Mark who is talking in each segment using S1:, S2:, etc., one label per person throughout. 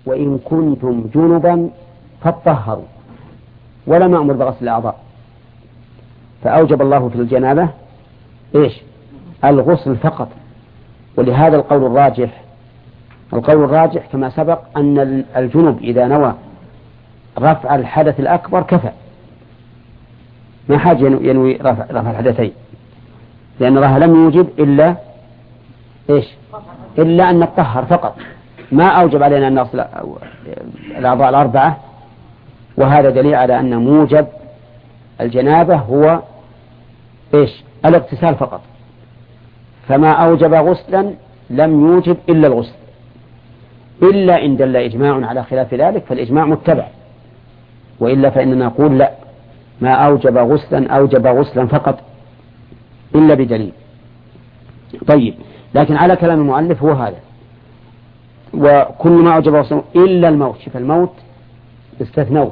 S1: وإن كنتم جنبا فاطهروا، ولم يأمر بغسل الأعضاء، فأوجب الله في الجنابة إيش؟ الغسل فقط. ولهذا القول الراجح كما سبق أن الجنب إذا نوى رفع الحدث الأكبر كفى، ما حاجة ينوي رفع الحدثين، لأن الله لم يوجب إلا إيش؟ إلا أن نطهر فقط، ما أوجب علينا أن نغسل الأعضاء الأربعة. وهذا دليل على أن موجب الجنابة هو إيش؟ الاغتسال فقط، فما أوجب غسلا لم يوجب إلا الغسل، إلا إن دل إجماع على خلاف ذلك فالإجماع متبع، وإلا فإننا نقول لا، ما أوجب غسلا أوجب غسلا فقط إلا بدليل. طيب، لكن على كلام المؤلف هو هذا، وكل ما أوجب غسلا إلا الموت. شوف الموت استثنوه،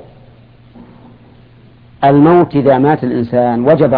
S1: الموت إذا مات الإنسان وجب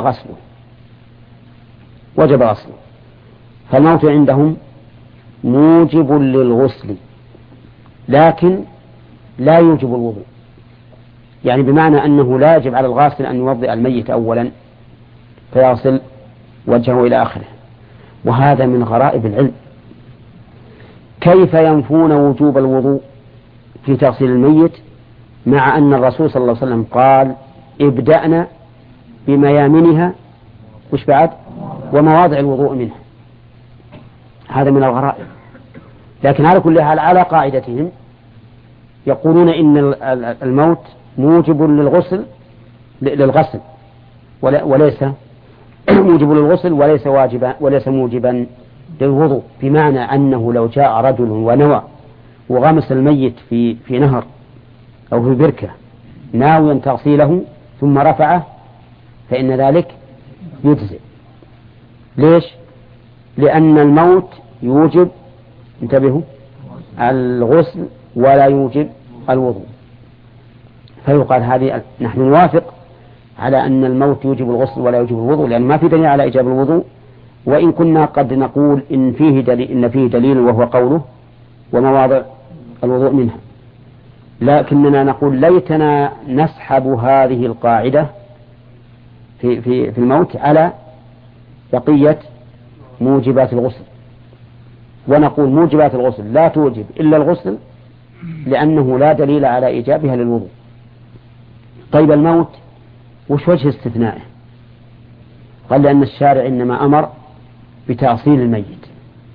S1: غسله، فالموت عندهم موجب للغسل لكن لا يوجب الوضوء، يعني بمعنى أنه لا يجب على الغاسل أن يوضئ الميت أولا فيغسل وجهه إلى آخره. وهذا من غرائب العلم، كيف ينفون وجوب الوضوء في تغسيل الميت مع أن الرسول صلى الله عليه وسلم قال ابدأنا بميامنها وش بعد ومواضع الوضوء منها. هذا من الغرائب. لكن على كل حال على قاعدتهم يقولون إن الموت موجب للغسل وليس موجب للغسل وليس موجبا للوضوء، بمعنى أنه لو جاء رجل ونوى وغمس الميت في نهر أو في بركة ناويا تغسيله ثم رفعه فإن ذلك يجزئ. ليش؟ لأن الموت يوجب، انتبهوا، الغسل ولا يوجب الوضوء، فيقال هذه نحن نوافق على أن الموت يوجب الغسل ولا يوجب الوضوء، لأن ما في دليل على إيجاب الوضوء، وإن كنا قد نقول إن فيه دليل وهو قوله ومواضع الوضوء منها، لكننا نقول ليتنا نسحب هذه القاعدة في الموت على بقية موجبات الغسل، ونقول موجبات الغسل لا توجب إلا الغسل لأنه لا دليل على إيجابها للوضوء. طيب الموت وش وجه استثنائه؟ قال لأن الشارع إنما أمر بتأصيل الميت،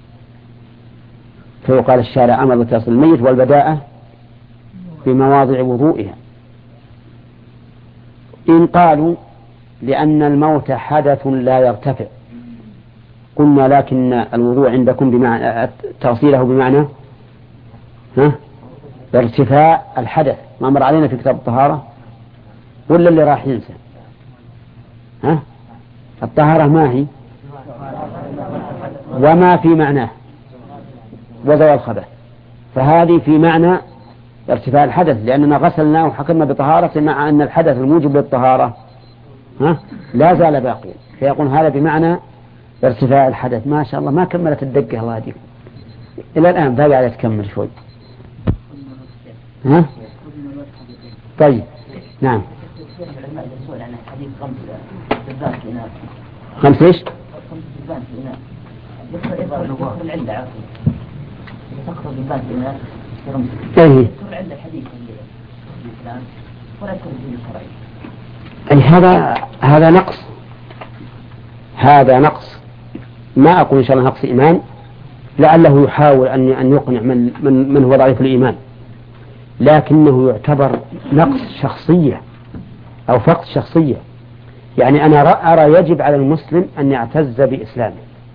S1: فيقال الشارع أمر بتأصيل الميت والبداءة بمواضع وضوئها. إن قالوا لأن الموت حدث لا يرتفع قلنا لكن الوضوء عندكم بمعنى تأصيله بمعنى ارتفاع الحدث، ما مر علينا في كتاب الطهارة ولا اللي راح ينسى؟ الطهارة ما هي وما في معناه وزوال الخبث، فهذه في معنى ارتفاع الحدث لأننا غسلنا وحكمنا بطهارة مع أن الحدث الموجب للطهارة لا زال باقيا، فيقول هذا بمعنى ارتفاع الحدث. ما شاء الله ما كملت الدقة الله يهديكم إلى الآن، باقي على تكمل شوي. طيب نعم. خمس ايش؟ هذا نقص، ما أقول إن شاء الله نقص إيمان، لعله يحاول أن يقنع من هو ضعيف الإيمان، لكنه يعتبر نقص شخصية أو فقد شخصية. يعني أنا أرى يجب على المسلم أن يعتز بإسلامه،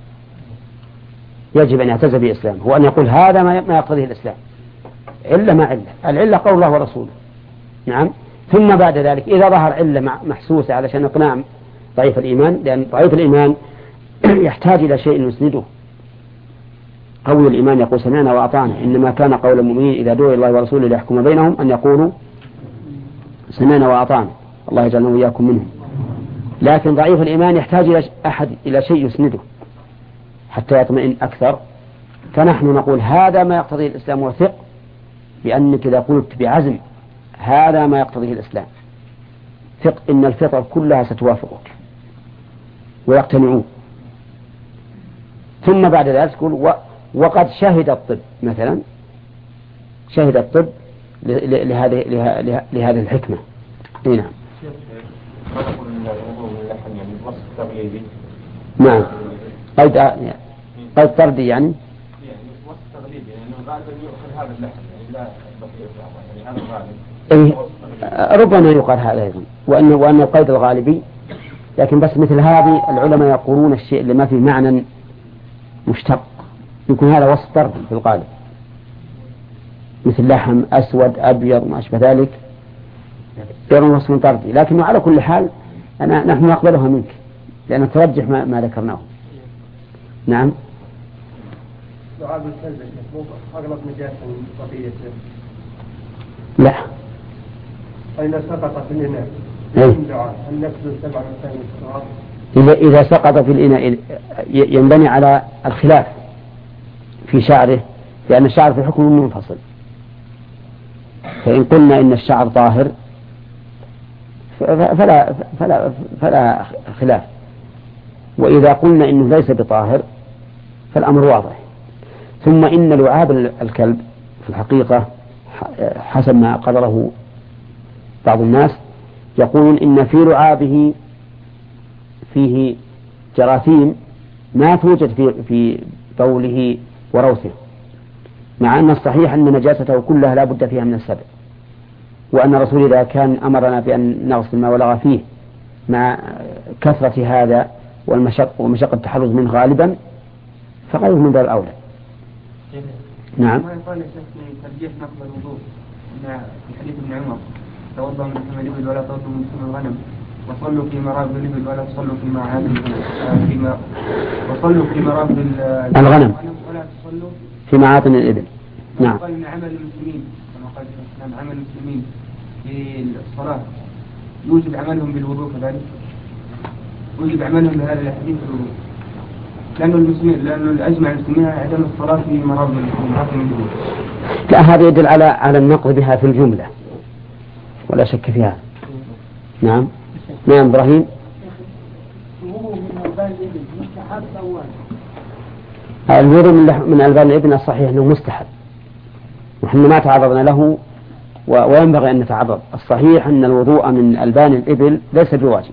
S1: يجب أن يعتز بإسلامه وأن يقول هذا ما يقتضيه الإسلام، علة ما علة، العلة قول الله ورسوله، نعم. ثم بعد ذلك إذا ظهر علة محسوسة علشان إقناع ضعيف الإيمان، لأن ضعيف الإيمان يحتاج إلى شيء يسنده. قوي الإيمان يقول سمعنا وأطعنا، إنما كان قول المؤمنين إذا دعوا الله ورسوله ليحكم بينهم أن يقولوا سمعنا وأطعنا، الله يجعلنا وإياكم منهم. لكن ضعيف الإيمان يحتاج إلى شيء يسنده حتى يطمئن أكثر، فنحن نقول هذا ما يقتضي الإسلام وثق بأنك إذا قلت بعزم هذا ما يقتضيه الإسلام ثق إن الفطر كلها ستوافقك ويقتنعون. ثم بعد ذلك تقول وقد شهد الطب مثلا، شهد الطب لهذه الحكمة. نعم. نعم. قيد طردي يعني وصف تغليبي لأنه غالبا يؤخذ هذا اللحم لا بقية هذا الغالب. ربما يقال هذا أيضا وأن القيد الغالبي، لكن بس مثل هذه العلماء يقولون الشيء اللي ما فيه معنى مشتق يكون هذا وصف طردي في الغالب، مثل لحم أسود أبيض ما أشبه ذلك يرون وصف طردي. لكن على كل حال نحن نقبلها منك لأن ترجح ما ذكرناه. نعم.
S2: دعاء السلبة أغلب نجاسة من بقية
S1: لا.
S2: فإذا سقط في الإناء هل نفذ 7
S1: إذا سقط في الإناء ينبني على الخلاف في شعره، لأن الشعر في حكم منفصل. فإن قلنا إن الشعر طاهر فلا خلاف، وإذا قلنا إنه ليس بطاهر فالأمر واضح. ثم إن لعاب الكلب في الحقيقة حسب ما قدره بعض الناس يقولون إن في لعابه فيه جراثيم ما توجد في بوله وروثه، مع أن الصحيح أن نجاسته كلها لا بد فيها من السبع، وأن الرسول إذا كان أمرنا بأن نغسل ما ولغ فيه مع كثرة هذا ومشقة التحرز منه غالبا فغيره من باب الأولى. نعم.
S3: ما يقال يا شيخ في ترجيح نقض الوضوء في حديث ابن عمر توضأ من لحم الإبل ولا توضأ من لحم الغنم وصلوا في مرابض الإبل ولا تصلوا في معاد وصلوا في مرابض
S1: الغنم
S3: ولا تصلوا
S1: في معاطن الإبل. نعم.
S3: قال إن عمل المسلمين كما قال الإسلام عمل المسلمين في الصلاة يوجب عملهم بالوضوء كذلك، يوجب عملهم بهذا الحديث بالوضوء، لأنه الأجمع المسلمين عدم الصلاة في مرابض الإبل.
S1: لا، هذا يدل على النقض بها في الجملة ولا شك فيها. نعم. نعم. إبراهيم. الوضوء من ألبان الابن الصحيح أنه مستحب، ونحن ما تعرضنا له وينبغي أن نتعرض. الصحيح أن الوضوء من ألبان الإبل ليس بواجب.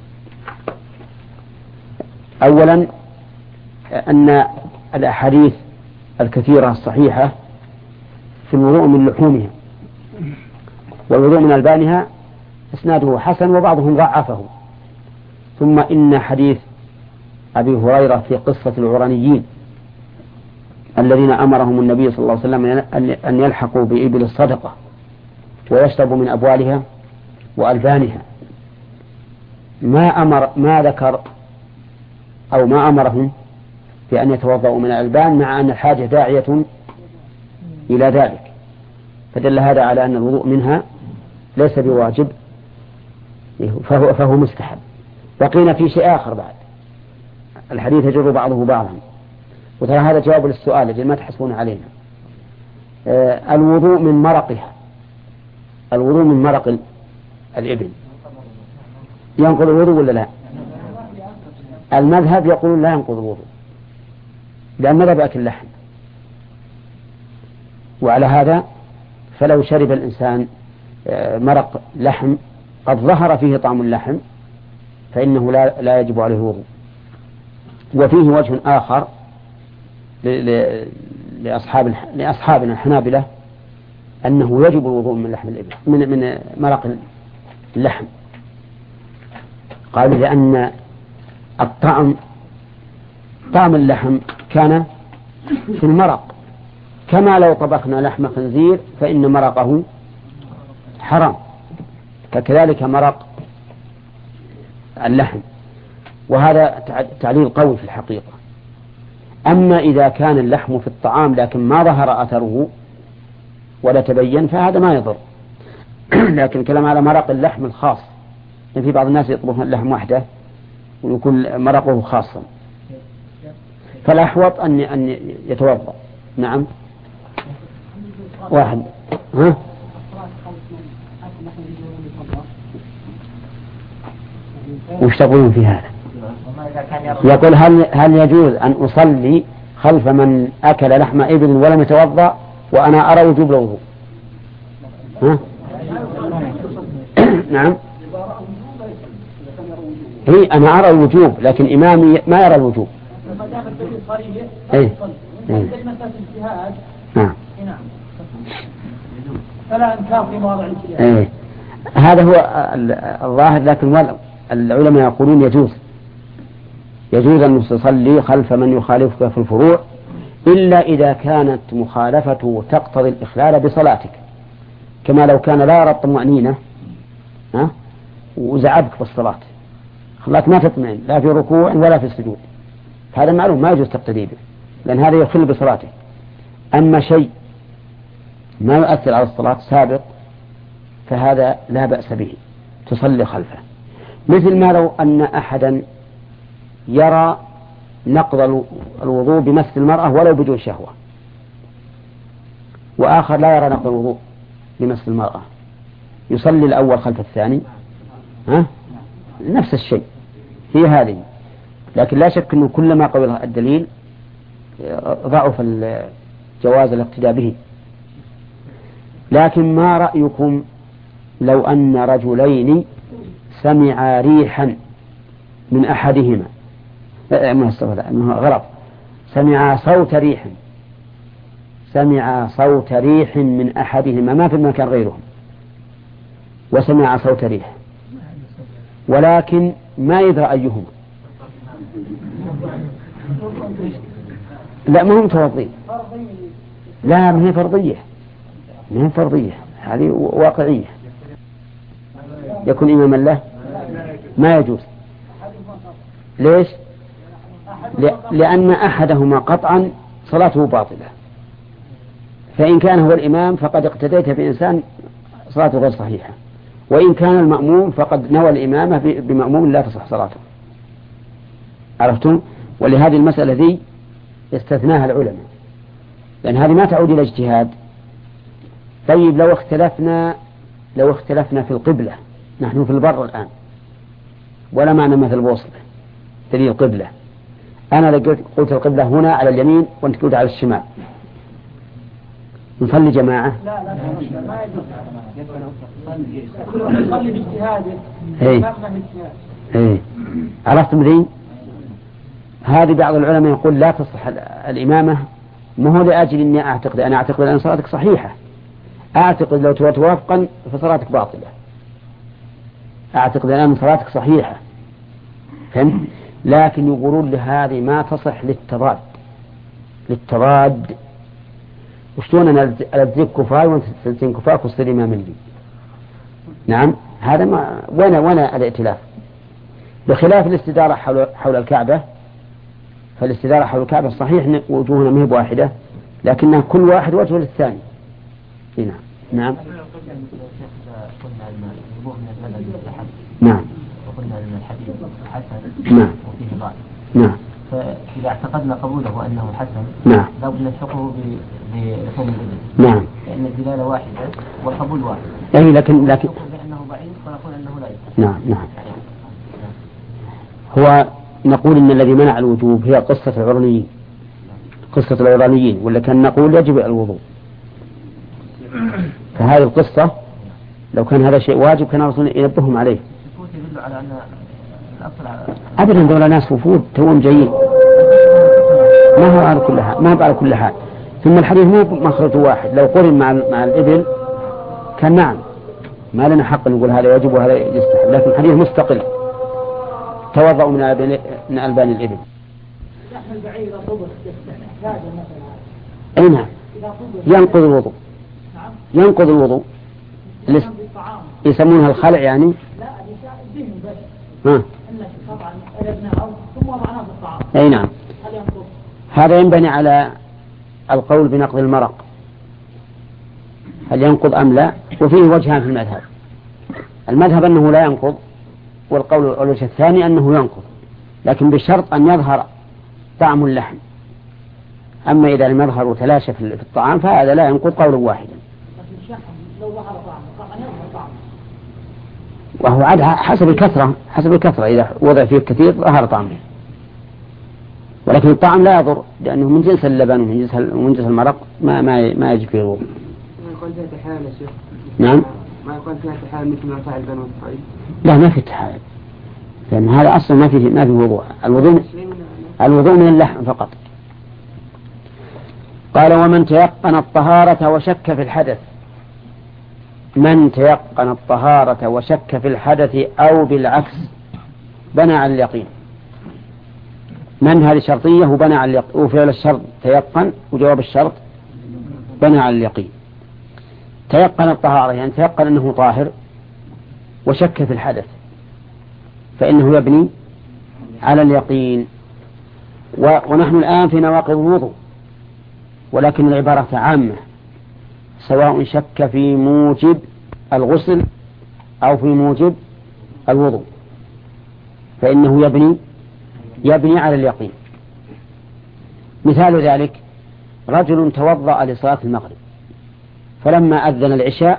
S1: أولا أن الأحاديث الكثيرة الصحيحة في الوضوء من لحومها، والوضوء من ألبانها إسناده حسن وبعضهم ضعفه. ثم إن حديث أبي هريرة في قصة العرانيين الذين أمرهم النبي صلى الله عليه وسلم أن يلحقوا بإبل الصدقة ويشربوا من أبوالها وألبانها، ما ذكر أو ما أمرهم بأن يتوضأوا من الألبان، مع أن الحاجة داعية إلى ذلك، فدل هذا على أن الوضوء منها ليس بواجب فهو مستحب. بقينا في شيء آخر بعد، الحديث يجر بعضه بعضا، وترى هذا جواب للسؤال الذي ما تحسبون علينا. الوضوء من مرقها، الوضوء من مرق الإبل ينقض الوضوء ولا لا؟ المذهب يقول لا ينقض الوضوء لأن مذهب أكل اللحم، وعلى هذا فلو شرب الإنسان مرق لحم قد ظهر فيه طعم اللحم فإنه لا يجب عليه الوضوء. وفيه وجه آخر لأصحابنا الحنابلة أنه يجب الوضوء من لحم الإبل من مرق اللحم. قالوا لأن طعم اللحم كان في المرق، كما لو طبخنا لحم خنزير فإن مرقه حرام، فكذلك مرق اللحم. وهذا تعليل قوي في الحقيقة. أما إذا كان اللحم في الطعام لكن ما ظهر أثره ولا تبين فهذا ما يضر. لكن الكلام على مرق اللحم الخاص، يعني في بعض الناس يطبخون اللحم وحده ويكون مرقه خاصا، فالأحوط أن يتوضأ. نعم. واحد. ها؟ وش تقولون في هذا؟ يقول هل يجوز أن أصلي خلف من أكل لحم إبل ولم يتوضأ وأنا أرى وجوب الوضوء؟ ها؟ نعم. هي أنا أرى الوجوب لكن إمامي ما يرى الوجوب. إيه. نعم.
S4: فلا انكار في مواضع الاجتهاد.
S1: إيه. هذا هو الظاهر، لكن العلماء يقولون يجوز أن تصلي خلف من يخالفك في الفروع إلا إذا كانت مخالفته تقتضي الإخلال بصلاتك، كما لو كان لا يرى الطمأنينة وزعبك في الصلاة خلاك ما تطمئن لا في ركوع ولا في السجود، هذا معلوم ما يجوز تقتدي به لأن هذا يخل بصلاتك. أما شيء ما يؤثر على الصلاة سابق فهذا لا بأس به تصلي خلفه، مثل ما لو أن أحدا يرى نقض الوضوء بمس المرأة ولو بدون شهوة، وآخر لا يرى نقض الوضوء بمس المرأة، يصلي الأول خلف الثاني؟ نفس الشيء هي هذه، لكن لا شك أنه كلما قوي الدليل ضعف جواز الاقتداء به. لكن ما رأيكم لو أن رجلين سمعا ريحا من أحدهما غلط، سمعا صوت ريح من أحدهما ما في المكان غيرهم، وسمع صوت ريح ولكن ما يدرى أيهما، لا ما هم متوضين، لا ما هي فرضية هذه واقعية، يكون إماما له ما يجوز. ليش؟ لأن أحدهما قطعا صلاته باطلة، فإن كان هو الإمام فقد اقتديت بإنسان صلاته غير صحيحة، وإن كان المأموم فقد نوى الإمامة بمأموم لا تصح صلاته. عرفتم؟ ولهذه المسألة ذي استثناها العلماء لأن هذه ما تعود إلى اجتهاد. طيب لو اختلفنا في القبلة، نحن في البر الآن ولا معنا مثل بوصلة دليل القبلة، أنا قلت القبلة هنا على اليمين وأنت قلت على الشمال، نصلي جماعة؟
S4: لا ما يجوز يصلي باجتهاده.
S1: ايه عرفتم ذي؟ هذه بعض العلماء يقول لا تصح الإمامة، ما هو لأجل إني أعتقد أن صلاتك صحيحة، أعتقد لو توافقا فصلاتك باطلة، أعتقد أن صلاتك صحيحة، فهمت؟ لكن يقولون لهذه ما تصح للتضاد وشلون أنا ألزيك كفاي وأنت تلزين كفاك وتصير إمام لي. نعم هذا ما وين الائتلاف، بخلاف الاستدارة حول الكعبة، فالاستدارة حول الكعبة صحيح وجوهنا مهب واحدة لكنها كل واحد وجه للثاني. نعم نعم
S5: وقلنا أن الحديث حسن وفيه ضعف.
S1: نعم.
S5: فإذا اعتقدنا قبوله أنه حسن
S1: نعم
S5: لابد نلحقه بلحوم الإبل.
S1: نعم.
S5: لأن الدلالة واحدة والقبول واحد.
S1: أي لكن
S5: بأنه ضعيف ونقول أنه لا يصح.
S1: نعم. هو نقول إن الذي منع الوجوب هي قصة العرانيين ولا كان نقول يجب الوضوء، فهذه القصة لو كان هذا شيء واجب كان الرسول ينبههم عليه.
S5: يدل على أن الأصل
S1: أبدا دول ناس وفود توهم جايين، ما هو على كل حال. ثم الحديث مو مخرج واحد، لو قرن مع الإبل كان نعم ما لنا حق نقول هذا يجب وهذا يستحب، لكن الحديث مستقل توضأ من ألبان الإبل. أي نعم ينقض الوضوء يسمونها الخلع يعني. أي نعم. هذا ينبني على القول بنقض المرق، هل ينقض أم لا؟ وفيه وجهان في المذهب أنه لا ينقض، والوجه الثاني أنه ينقض لكن بشرط أن يظهر طعم اللحم، أما إذا لم يظهر وتلاشى في الطعام فهذا لا ينقض قولا واحدا.
S4: لو ظهر طعم قطعا يظهر طعم.
S1: وهو عاد حسب الكثرة إذا وضع فيه كثير ظهر طعمه، ولكن الطعم لا يضر لأنه من جنس اللبن ومن جنس المرق ما يجب فيه الوضوء.
S3: ما يقول فيها تحايل يا شيخ.
S1: نعم.
S3: ما يقول فيها تحايل مثل ما فعل بنو إسرائيل.
S1: لا ما في تحايل، لأن هذا أصلا ما في وضوء. الوضوء من اللحم فقط. قال ومن تيقن الطهارة وشك في الحدث. من تيقن الطهارة وشك في الحدث أو بالعكس بنى على اليقين. من هذه شرطية وبنى على اليقين، وفعل الشرط تيقن وجواب الشرط بنى على اليقين. تيقن الطهارة يعني تيقن أنه طاهر وشك في الحدث فإنه يبني على اليقين. ونحن الآن في نواقض الوضوء، ولكن العبارة عامة، سواء شك في موجب الغسل أو في موجب الوضوء فإنه يبني على اليقين. مثال ذلك رجل توضأ لصلاة المغرب، فلما أذن العشاء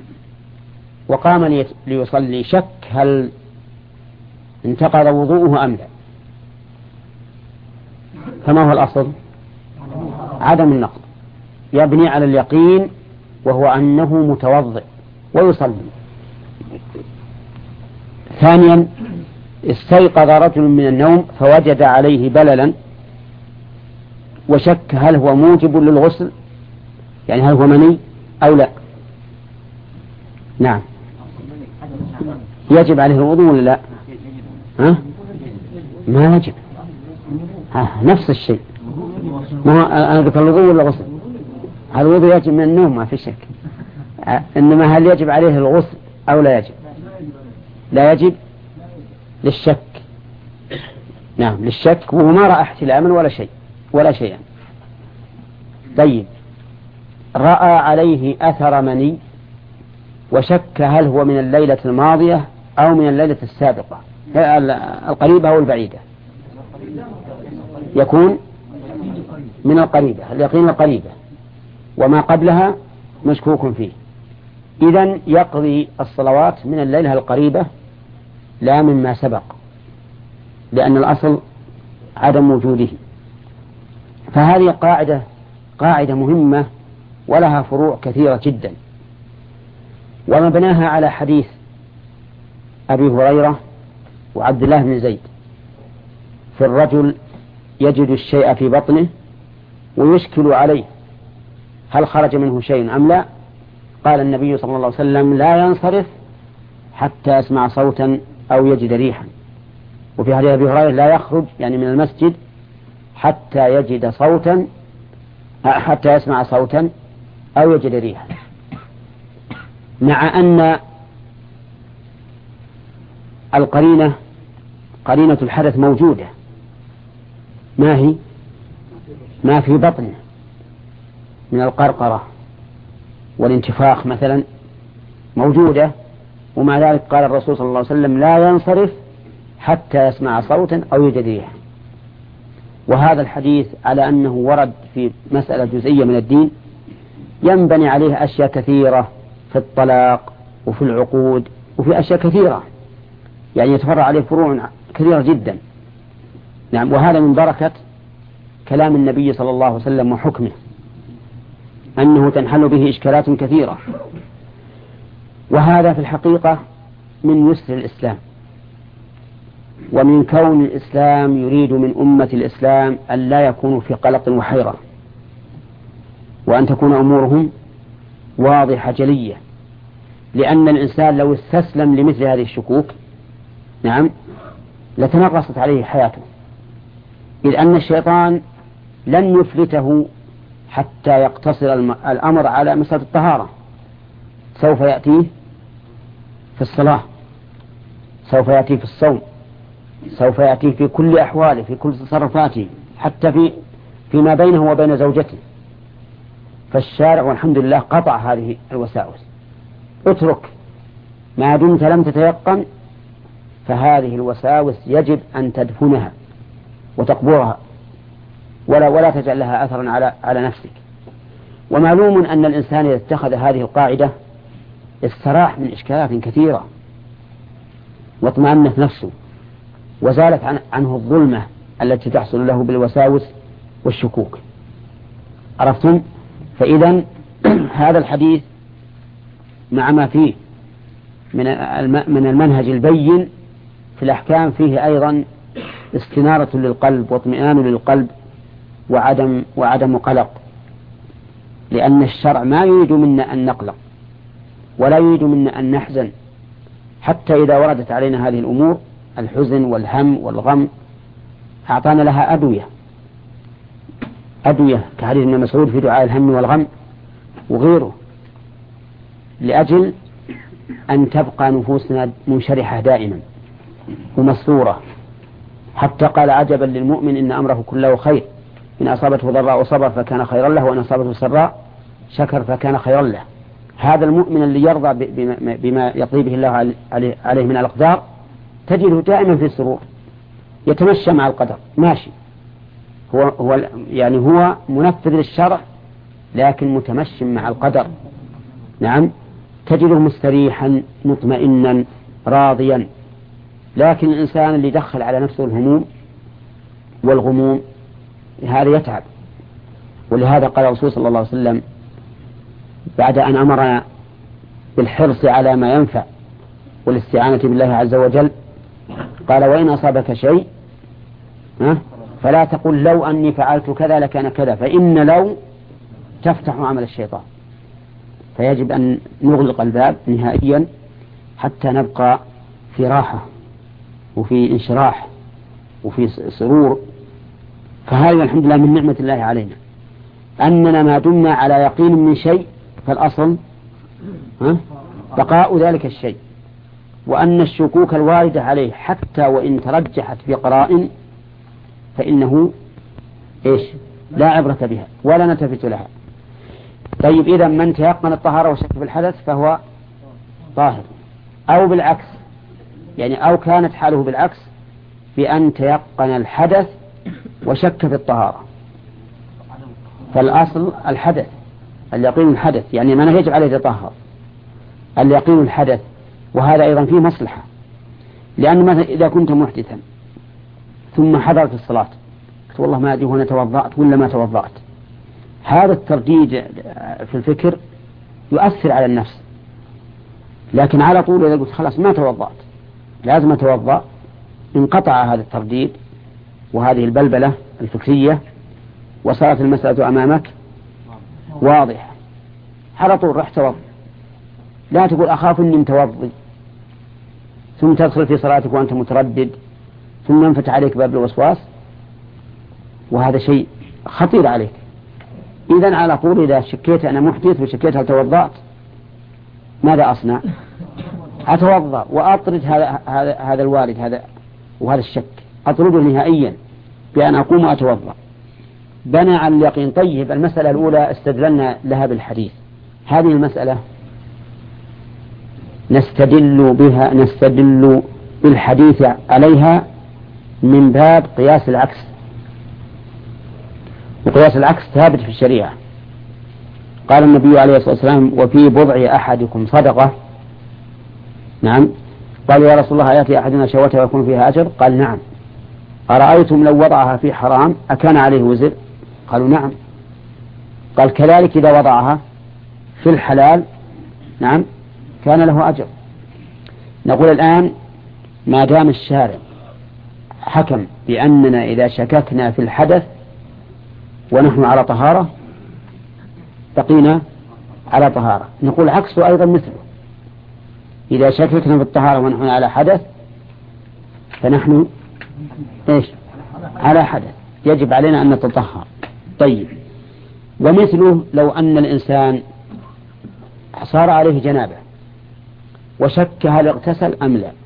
S1: وقام ليصلي شك هل انتقض وضوءه أم لا، فما هو الأصل؟ عدم النقض، يبني على اليقين وهو أنه متوضئ ويصلي. ثانيا استيقظ رجل من النوم فوجد عليه بللا وشك هل هو موجب للغسل، يعني هل هو مني أو لا. نعم يجب عليه الوضوء ولا لا؟ ها؟ ما يجب. نفس الشيء. ما أنا قلت الوضوء ولا الغسل؟ الوضوء يجب من النوم ما في شك، إنما هل يجب عليه الغسل أو لا يجب؟ لا يجب للشك. نعم للشك، وهو ما رأى احتلاما ولا شيئا. طيب رأى عليه أثر مني وشك هل هو من الليلة الماضية أو من الليلة السابقة القريبة أو البعيدة، يكون من القريبة، اليقين القريبة، وما قبلها مشكوك فيه. إذن يقضي الصلوات من الليلة القريبة لا مما سبق، لأن الأصل عدم وجوده. فهذه قاعدة مهمة ولها فروع كثيرة جدا، ومبناها على حديث أبي هريرة وعبد الله بن زيد في الرجل يجد الشيء في بطنه ويشكل عليه هل خرج منه شيء أم لا، قال النبي صلى الله عليه وسلم لا ينصرف حتى يسمع صوتا أو يجد ريحا. وفي حديث أبي هريرة لا يخرج يعني من المسجد حتى يسمع صوتا أو يجد ريحا، مع أن قرينة الحدث موجودة. ما هي؟ ما في بطنه من القرقرة والانتفاخ مثلا موجودة، ومع ذلك قال الرسول صلى الله عليه وسلم لا ينصرف حتى يسمع صوتا أو يجد ريحا. وهذا الحديث على أنه ورد في مسألة جزئية من الدين ينبني عليه أشياء كثيرة في الطلاق وفي العقود وفي أشياء كثيرة، يعني يتفرع عليه فروع كثيرة جدا. نعم، وهذا من بركة كلام النبي صلى الله عليه وسلم وحكمه، أنه تنحل به إشكالات كثيرة. وهذا في الحقيقة من يسر الإسلام، ومن كون الإسلام يريد من أمة الإسلام أن لا يكونوا في قلق وحيرة، وأن تكون أمورهم واضحة جلية، لأن الإنسان لو استسلم لمثل هذه الشكوك نعم لتنغصت عليه حياته، إذ أن الشيطان لن يفلته حتى يقتصر الأمر على مسألة الطهارة. سوف يأتيه في الصلاة، سوف يأتيه في الصوم، سوف يأتيه في كل أحواله، في كل تصرفاته، حتى فيما بينه وبين زوجته. فالشارع والحمد لله قطع هذه الوساوس. اترك ما دمت لم تتيقن، فهذه الوساوس يجب أن تدفنها وتقبرها ولا تجعل لها أثرا على نفسك. ومعلوم أن الإنسان إذا اتخذ هذه القاعدة استراح من إشكالات كثيرة واطمأنت نفسه وزالت عنه الظلمة التي تحصل له بالوساوس والشكوك. عرفتم؟ فإذا هذا الحديث مع ما فيه من المنهج البين في الأحكام فيه أيضا استنارة للقلب واطمئنان للقلب وعدم قلق، لأن الشرع ما يريد منا أن نقلق ولا يريد منا أن نحزن، حتى إذا وردت علينا هذه الأمور الحزن والهم والغم أعطانا لها أدوية كحديث ابن مسعود في دعاء الهم والغم وغيره، لأجل أن تبقى نفوسنا منشرحة دائما ومسرورة. حتى قال عجبا للمؤمن إن أمره كله خير، إن أصابته ضراء صبر فكان خيرا له، وإن أصابته سراء شكر فكان خيرا له. هذا المؤمن اللي يرضى بما يقضي به الله عليه من الأقدار تجده دائما في السرور، يتمشى مع القدر ماشي، هو منفذ للشرع لكن متمشي مع القدر. نعم، تجده مستريحا مطمئنا راضيا. لكن الإنسان اللي يدخل على نفسه الهموم والغموم هذا يتعب. ولهذا قال الرسول صلى الله عليه وسلم بعد أن أمرنا بالحرص على ما ينفع والاستعانة بالله عز وجل قال وإن أصابك شيء فلا تقل لو أني فعلت كذا لكان كذا، فإن لو تفتح عمل الشيطان. فيجب أن نغلق الباب نهائيا حتى نبقى في راحة وفي انشراح وفي سرور. فهذا الحمد لله من نعمة الله علينا أننا ما دمنا على يقين من شيء فالأصل بقاء ذلك الشيء، وأن الشكوك الواردة عليه حتى وإن ترجحت بقراء فإنه لا عبرة بها ولا نلتفت لها. طيب إذا من تيقن الطهارة وشك في الحدث فهو طاهر، أو بالعكس أو كانت حاله بالعكس بأن تيقن الحدث وشك في الطهارة، فالأصل الحدث اليقين الحدث، ما يجب عليه يتطهر اليقين الحدث. وهذا أيضا فيه مصلحة، لأن مثلا إذا كنت محدثا ثم حضرت الصلاة قلت والله ما أدري هنا توضأت ولا ما توضأت، هذا الترديد في الفكر يؤثر على النفس. لكن على طول إذا قلت خلاص ما توضأت لازم أتوضأ انقطع هذا الترديد وهذه البلبلة الفكرية وصارت المسألة أمامك واضحة على طول رح توضأ. لا تقول أخاف أني متوضي ثم تدخل في صلاتك وأنت متردد ثم ينفتح عليك باب الوسواس، وهذا شيء خطير عليك. إذن على طول إذا شكيت أنا محدث وشكيت هل توضأت ماذا أصنع؟ أتوضأ وأطرد هذا الوارد وهذا الشك أطرده نهائيا بأن أقوم وأتوضأ. بنى على اليقين. طيب المسألة الأولى استدللنا لها بالحديث، هذه المسألة نستدل بالحديث عليها من باب قياس العكس، وقياس العكس ثابت في الشريعة. قال النبي عليه الصلاة والسلام وفي بضع أحدكم صدقة. نعم. قال يا رسول الله يأتي أحدنا شهوته ويكون فيها أجر؟ قال نعم. أرأيتم لو وضعها في حرام أكان عليه وزر؟ قالوا نعم. قال كذلك إذا وضعها في الحلال نعم كان له أجر. نقول الآن ما دام الشارع حكم بأننا إذا شككنا في الحدث ونحن على طهارة بقينا على طهارة، نقول عكسه أيضا مثله، إذا شككنا في الطهارة ونحن على حدث فنحن على حدث يجب علينا أن نتطهر. طيب ومثله لو أن الإنسان صار عليه جنابة وشك هل اغتسل أم لا،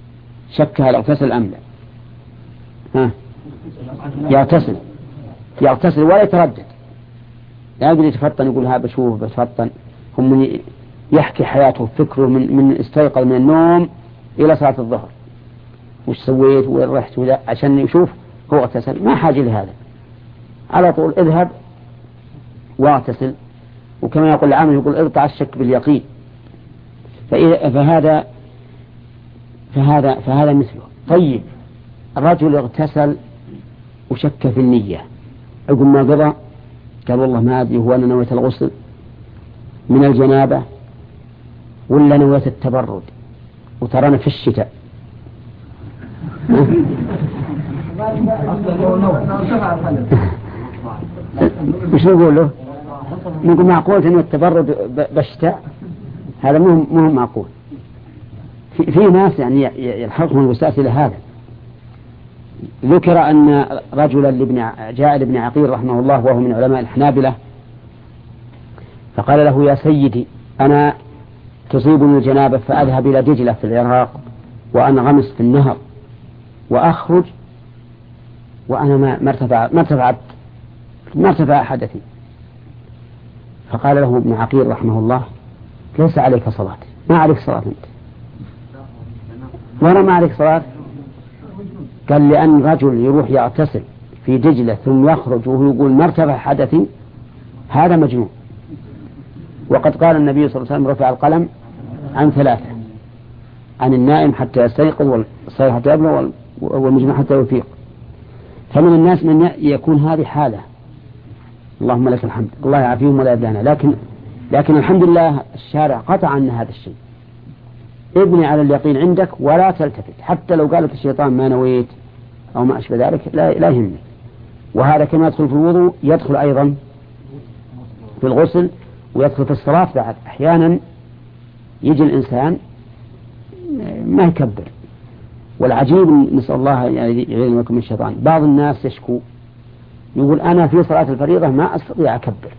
S1: يغتسل ولا يتردد، لا يقول يتفطن يقول ها بشوف بتفطن، هم يحكي حياته فكره من استيقظ من النوم إلى صلاة الظهر وش سويت وين رحت ولا عشان يشوف هو اغتسل، ما حاجة لهذا، على طول اذهب واغتسل وكما يقول العامل يقول ارتع الشك باليقين. فهذا مثله. طيب الرجل اغتسل وشك في النية، عقب ما قضى قال والله ما أدري هو أنا نويت الغسل من الجنابة ولا نويت التبرد، وترانا في الشتاء. مش نقول له؟ نقول معقول أن التبرد بالشتاء؟ هذا مو معقول. في ناس يعني يلحقهم الوسواس إلى هذا. ذكر أن رجلا جاء لابن عقيل رحمه الله وهو من علماء الحنابلة، فقال له يا سيدي أنا تصيبني الجنابة فأذهب إلى دجلة في العراق وأنغمس في النهر وأخرج وأنا ما ارتفع حدثي. فقال له ابن عقيل رحمه الله ليس عليك صلاة، ما عليك صلاة أنت. وأنا ما عليك صلاة؟ قال لأن رجل يروح يغتسل في دجلة ثم يخرج وهو يقول ما ارتفع حدثي، هذا مجنون. وقد قال النبي صلى الله عليه وسلم رفع القلم عن 3: عن النائم حتى يستيقظ، والصحيح حتى يبلغ، والمجنون حتى يفيق. فمن الناس من يكون هذه حالة، اللهم لك الحمد، الله يعافيهم ولا يبلانا. لكن الحمد لله الشارع قطع عنا هذا الشيء. ابني على اليقين عندك ولا تلتفت، حتى لو قالت الشيطان ما نويت أو ما أشبه ذلك لا يهمني. وهذا كما يدخل في الوضوء يدخل أيضا في الغسل ويدخل في الصلاة بعد. أحيانا يجي الإنسان ما يكبر، والعجيب نسأل الله يعيذنا منكم من الشيطان، بعض الناس يشكو يقول أنا في صلاة الفريضة ما أستطيع أكبر،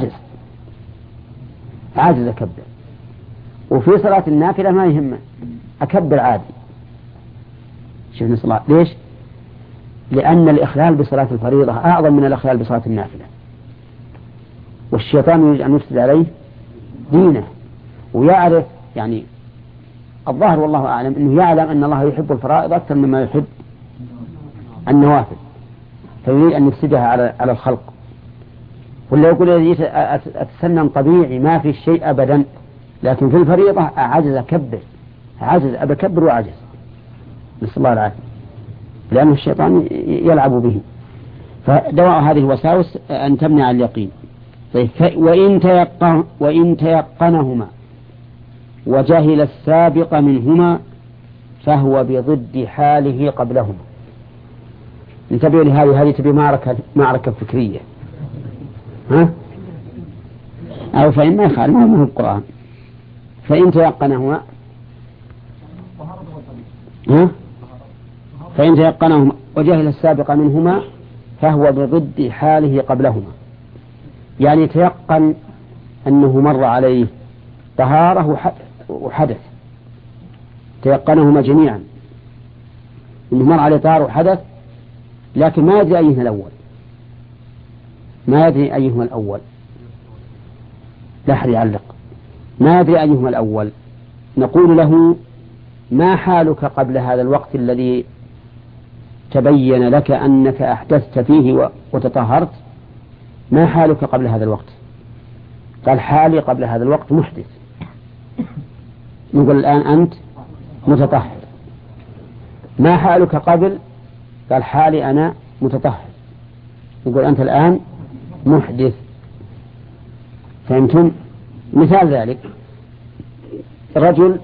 S1: أعجز أكبر، وفي صلاة النافلة ما يهمه أكبر عادي. شوف نسأل الله ليش؟ لأن الإخلال بصلاة الفريضة أعظم من الإخلال بصلاة النافلة، والشيطان يريد أن يفسد عليه دينه، ويعرف يعني الظاهر والله أعلم أنه يعلم أن الله يحب الفرائض أكثر مما يحب النوافل، فيريد أن يفسدها على الخلق. ولا يقول أتسنن طبيعي ما في شيء أبدا، لكن في الفريضة أعجز أبكبر وأعجز، نسأل الله العافية، لأن الشيطان يلعب به. فدواء هذه الوساوس أن تمنع اليقين. وإن تيقنهما وجهل السابق منهما فهو بضد حاله قبلهما. انتبهوا لهذه تبي معركة فكرية، ها؟ أو فإن ما يخالف ما هو القرآن. فإن تيقنهما وجهل السابق منهما فهو بضد حاله قبلهما، يعني تيقن أنه مر عليه طهارة وحدث، تيقنهما جميعا أنه مر عليه طهارة وحدث، لكن ما يدري أيهما الأول، لا أحد يعلق، ما يدري أيهما الأول. نقول له ما حالك قبل هذا الوقت الذي تبين لك أنك أحدثت فيه وتطهرت؟ ما حالك قبل هذا الوقت؟ قال حالي قبل هذا الوقت محدث. نقول الآن أنت متطهر. ما حالك قبل؟ قال حالي أنا متطهر. نقول أنت الآن محدث. فهمتم؟ مثال ذلك رجل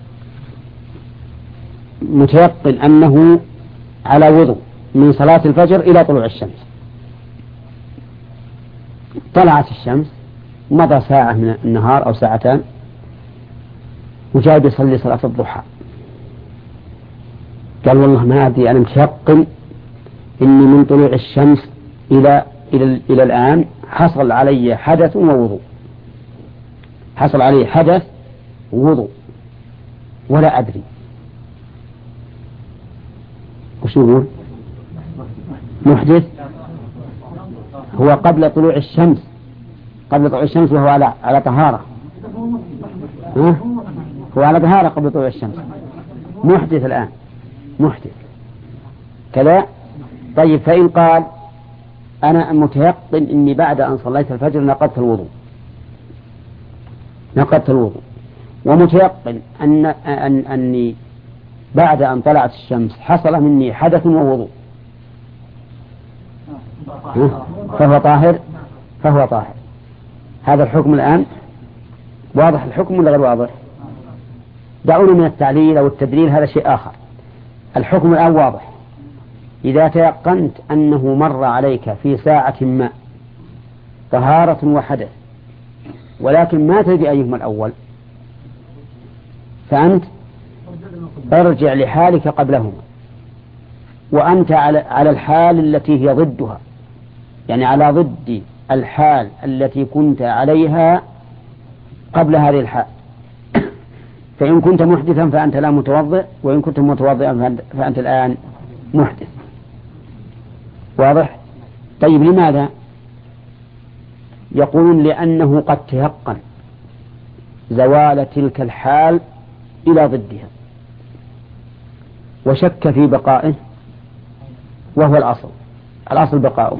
S1: متيقن أنه على وضوء من صلاة الفجر إلى طلوع الشمس، طلعت الشمس مضى ساعة من النهار أو ساعتان وجاء يصلي صلاة الضحى، قال والله ما أدري أنا متيقن إني من طلوع الشمس إلى الآن حصل علي حدث ووضوء، حصل علي حدث ووضوء ولا أدري. وش يقول؟ محدث هو قبل طلوع الشمس، وهو على طهارة، هو على طهارة قبل طلوع الشمس، محدث الآن، محدث كذا. طيب فإن قال أنا متيقن إني بعد أن صليت الفجر نقضت الوضوء، نقضت الوضوء. ومتيقن أني بعد أن طلعت الشمس حصل مني حدث ووضوء فهو طاهر. هذا الحكم الآن واضح الحكم ولا غير واضح؟ دعونا من التعليل أو التدليل، هذا شيء آخر. الحكم الآن واضح. إذا تيقنت أنه مر عليك في ساعة ما طهارة وحدث ولكن ما تدري أيهما الأول، فأنت ارجع لحالك قبلهما، وأنت على الحال التي هي ضدها، يعني على ضد الحال التي كنت عليها قبل هذه الحال. فإن كنت محدثا فأنت لا متوضئ، وإن كنت متوضئا فأنت الآن محدث. واضح؟ طيب لماذا؟ يقولون لأنه قد تيقن زوال تلك الحال إلى ضدها وشك في بقائه، وهو الأصل بقاؤه.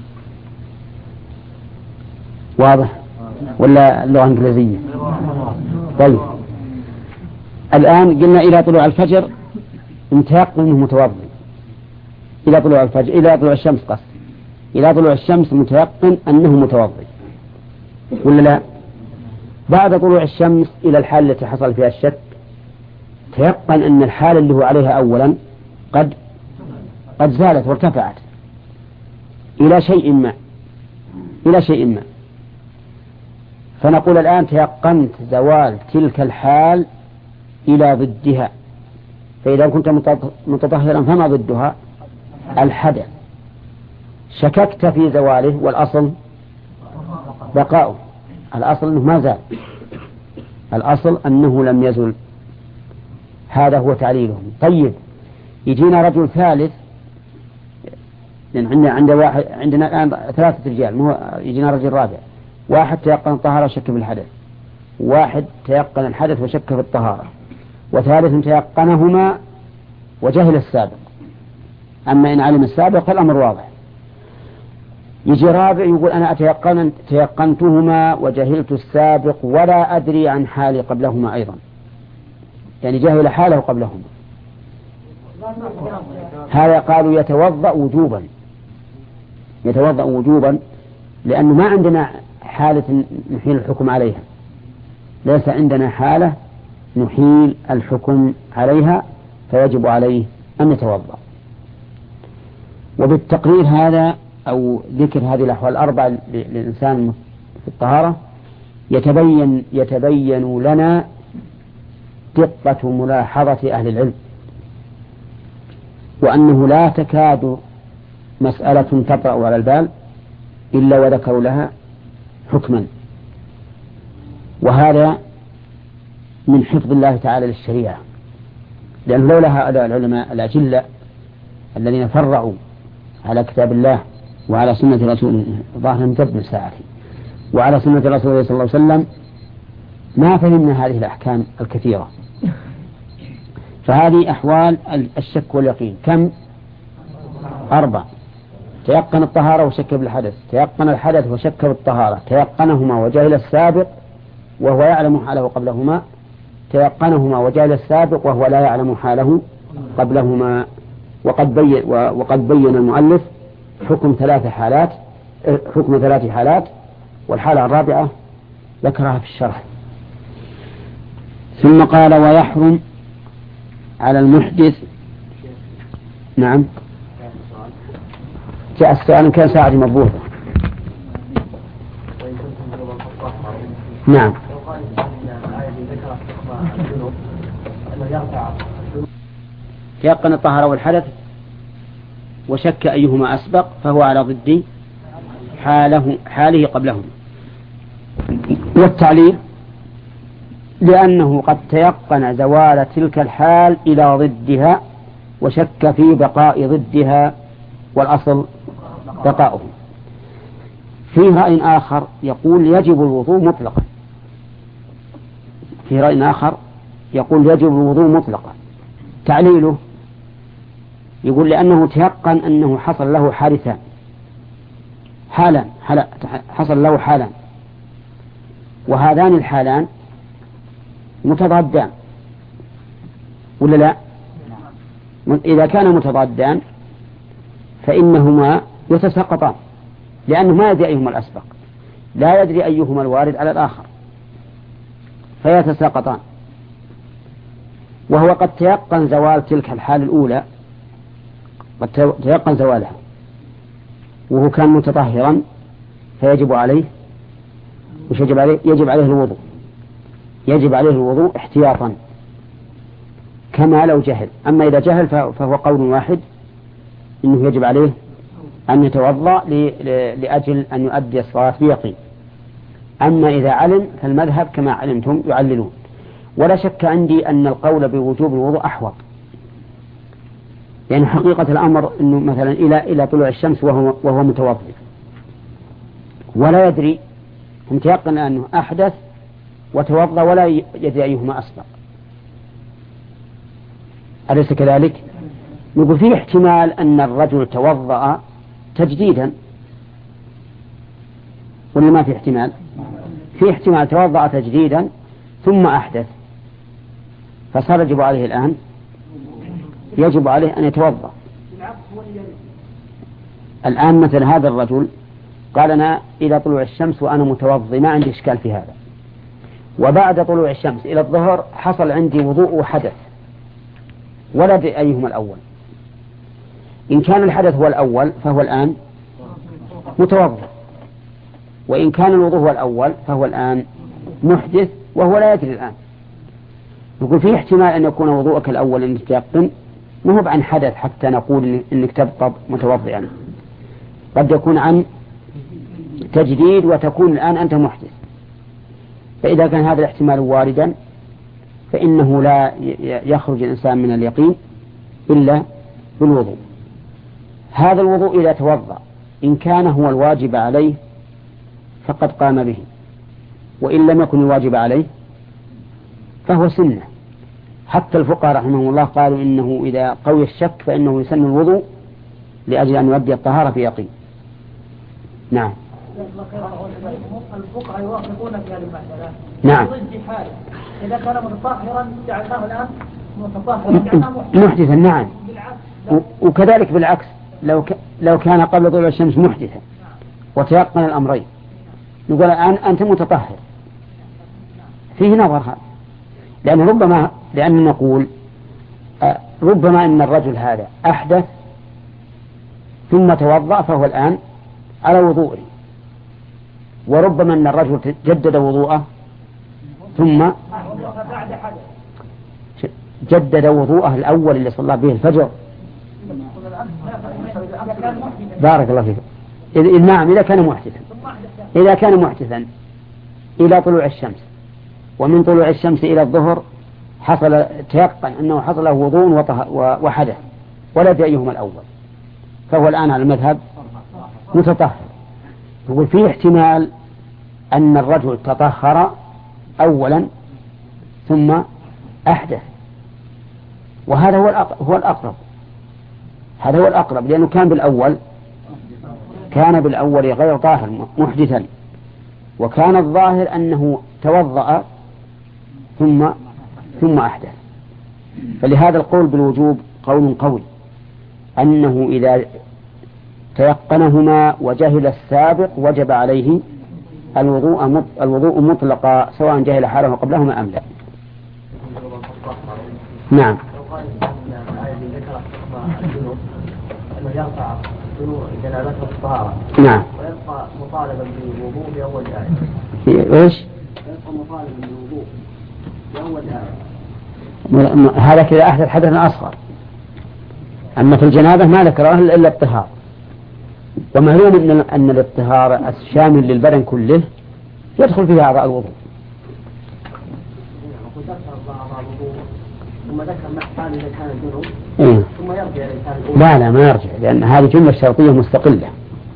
S1: واضح ولا اللغة الإنجليزية؟ طيب الآن قلنا إلى طلوع الفجر متيقن أنه متوضئ، إلى طلوع الفجر، إلى طلوع الشمس قصد، إلى طلوع الشمس متيقن أنه متوضئ ولا لا؟ بعد طلوع الشمس إلى الحال التي حصل فيها الشك تيقن أن الحال اللي هو عليها أولا قد زالت وارتفعت إلى شيء ما. فنقول الآن تيقنت زوال تلك الحال إلى ضدها. فإذا كنت متطهرا فما ضدها؟ الحدث. شككت في زواله والأصل بقاؤه، الأصل أنه ما زال، الأصل أنه لم يزل. هذا هو تعليلهم. طيب يجينا رجل ثالث، لأن عندنا الآن 3 رجال، يجينا رجل رابع. واحد تيقن الطهارة وشك في الحدث، واحد تيقن الحدث وشك في الطهارة، وثالث تيقنهما وجهل السابق. أما إن علم السابق فالأمر واضح. يجي رابع يقول أنا تيقنتهما وجهلت السابق ولا أدري عن حالي قبلهما أيضا، يعني جهل حاله قبلهما. هذا قالوا يتوضأ وجوبا لأنه ما عندنا حالة نحيل الحكم عليها، ليس عندنا حالة نحيل الحكم عليها، فيجب عليه أن يتوضأ. وبالتقرير هذا أو ذكر هذه الأحوال الأربع للإنسان في الطهارة يتبين لنا دقة ملاحظة أهل العلم، وأنه لا تكاد مسألة تطرأ على البال إلا وذكروا لها حكما. وهذا من حفظ الله تعالى للشريعة، لأن لولا هؤلاء العلماء الأجلة الذين فرعوا على كتاب الله وعلى سنة رسوله ظاهرا جد ساعته وعلى سنة رسوله صلى الله عليه وسلم ما فهمنا هذه الأحكام الكثيرة. فهذه أحوال الشك واليقين كم؟ 4. تيقن الطهارة وشك بالحدث، تيقن الحدث وشك بالطهارة، تيقنهما وجهل السابق وهو يعلم حاله قبلهما، تيقنهما وجهل السابق وهو لا يعلم حاله قبلهما. وقد بين المؤلف حكم 3 حالات، والحالة الرابعة ذكرها في الشرح. ثم قال ويحرم على المحدث. نعم جاء السؤال كان ساعة مضبوطة. نعم تيقن الطهارة والحدث وشك أيهما أسبق فهو على ضد حاله قبلهما. والتعليل لأنه قد تيقن زوال تلك الحال إلى ضدها وشك في بقاء ضدها، والأصل بقاؤه. في رأي آخر يقول يجب الوضوء مطلقا، تعليله يقول لأنه تيقن أنه حصل له حادثان حصل له حالان، وهذان الحالان متضادان ولا لا؟ إذا كان متضادان فإنهما يتساقطان، لأنه ما يدري أيهما الأسبق، لا يدري أيهما الوارد على الآخر، فيتساقطان. وهو قد تيقن زوال تلك الحال الأولى، قد تيقن زوالها وهو كان متطهرا، فيجب عليه وش يجب عليه؟ يجب عليه الوضوء، يجب عليه الوضوء احتياطا كما لو جهل. أما إذا جهل فهو قول واحد إنه يجب عليه أن يتوضأ لأجل أن يؤدي الصلاة بيقين. أما إذا علم فالمذهب كما علمتم يعللون. ولا شك عندي أن القول بوجوب الوضوء أحوط، يعني حقيقة الأمر أنه مثلا إلى طلوع الشمس وهو متوضئ ولا يدري، متيقن أنه أحدث وتوضأ ولا يدري أيهما أسبق، أليس كذلك؟ نقول فيه احتمال أن الرجل توضأ تجديدا، ولا ما في احتمال؟ في احتمال توضأ تجديدا ثم أحدث، فصار يجب عليه الآن يجب عليه أن يتوضأ. الآن مثل هذا الرجل قال أنا إلى طلوع الشمس وأنا متوضئ ما عندي إشكال في هذا، وبعد طلوع الشمس إلى الظهر حصل عندي وضوء وحدث ولا أدري أيهما الأول. إن كان الحدث هو الأول فهو الآن متوضئ، وإن كان الوضوء هو الأول فهو الآن محدث وهو لا يدري الآن. نقول فيه احتمال أن يكون وضوءك الأول إنك تيقن ما هو عن حدث حتى نقول إنك تبقى متوضئا، قد يكون عن تجديد وتكون الآن أنت محدث. فإذا كان هذا الاحتمال واردا فإنه لا يخرج الإنسان من اليقين إلا بالوضوء. هذا الوضوء إذا توضأ إن كان هو الواجب عليه فقد قام به، وإن لم يكن الواجب عليه فهو سنة. حتى الفقهاء رحمهم الله قالوا إنه إذا قوي الشك فإنه يسن الوضوء لأجل أن يؤدي الطهارة في يقين. نعم.
S4: الفقهاء يوافقون في هذه المسألة.
S1: نعم.
S4: إذا كان متطهرا جعلناه الآن متطهرا
S1: محدثا. نعم. وكذلك بالعكس لو كان قبل طلوع الشمس محدثا وتيقن الأمرين نقول الآن أنت متطهر، فيه نظر هذا، لأن نقول ربما أن الرجل هذا أحدث ثم توضأ فهو الآن على وضوءه، وربما أن الرجل جدد وضوءه ثم جدد وضوءه الأول اللي صلى به الفجر. بارك الله فيك. نعم إذا كان محدثا إلى طلوع الشمس، ومن طلوع الشمس إلى الظهر حصل تيقن أنه حصل له وضوء وحدث ولا يدري أيهما الأول، فهو الآن على المذهب متطهر. يقول فيه احتمال أن الرجل تطهر أولا ثم أحدث، وهذا هو الأقرب. هذا هو الأقرب، لأنه كان بالأول غير طاهر محدثا، وكان الظاهر أنه توضأ ثم أحدث. فلهذا القول بالوجوب قول قوي، أنه إذا تيقنهما وجهل السابق وجب عليه الوضوء مطلقا سواء جهل حاله قبلهما أم لا. نعم.
S5: يرفع جنابته الطهارة.
S1: نعم.
S5: ويبقى مطالبا بالوضوء بأول آية.
S1: إيش؟
S5: يبقى مطالبا بالوضوء بأول آية.
S1: هذا كذا أحدث حدثا أصغر. أما في الجنابة ما ذكره إلا الطهارة، ومعلوم أن الطهارة الشامل للبدن كله يدخل فيها أعضاء الوضوء.
S5: ثم ذكر محال إذا كان الجنوب ثم يرجع الإنسان.
S1: لا ما يرجع، لأن هذه جملة شرطية مستقلة.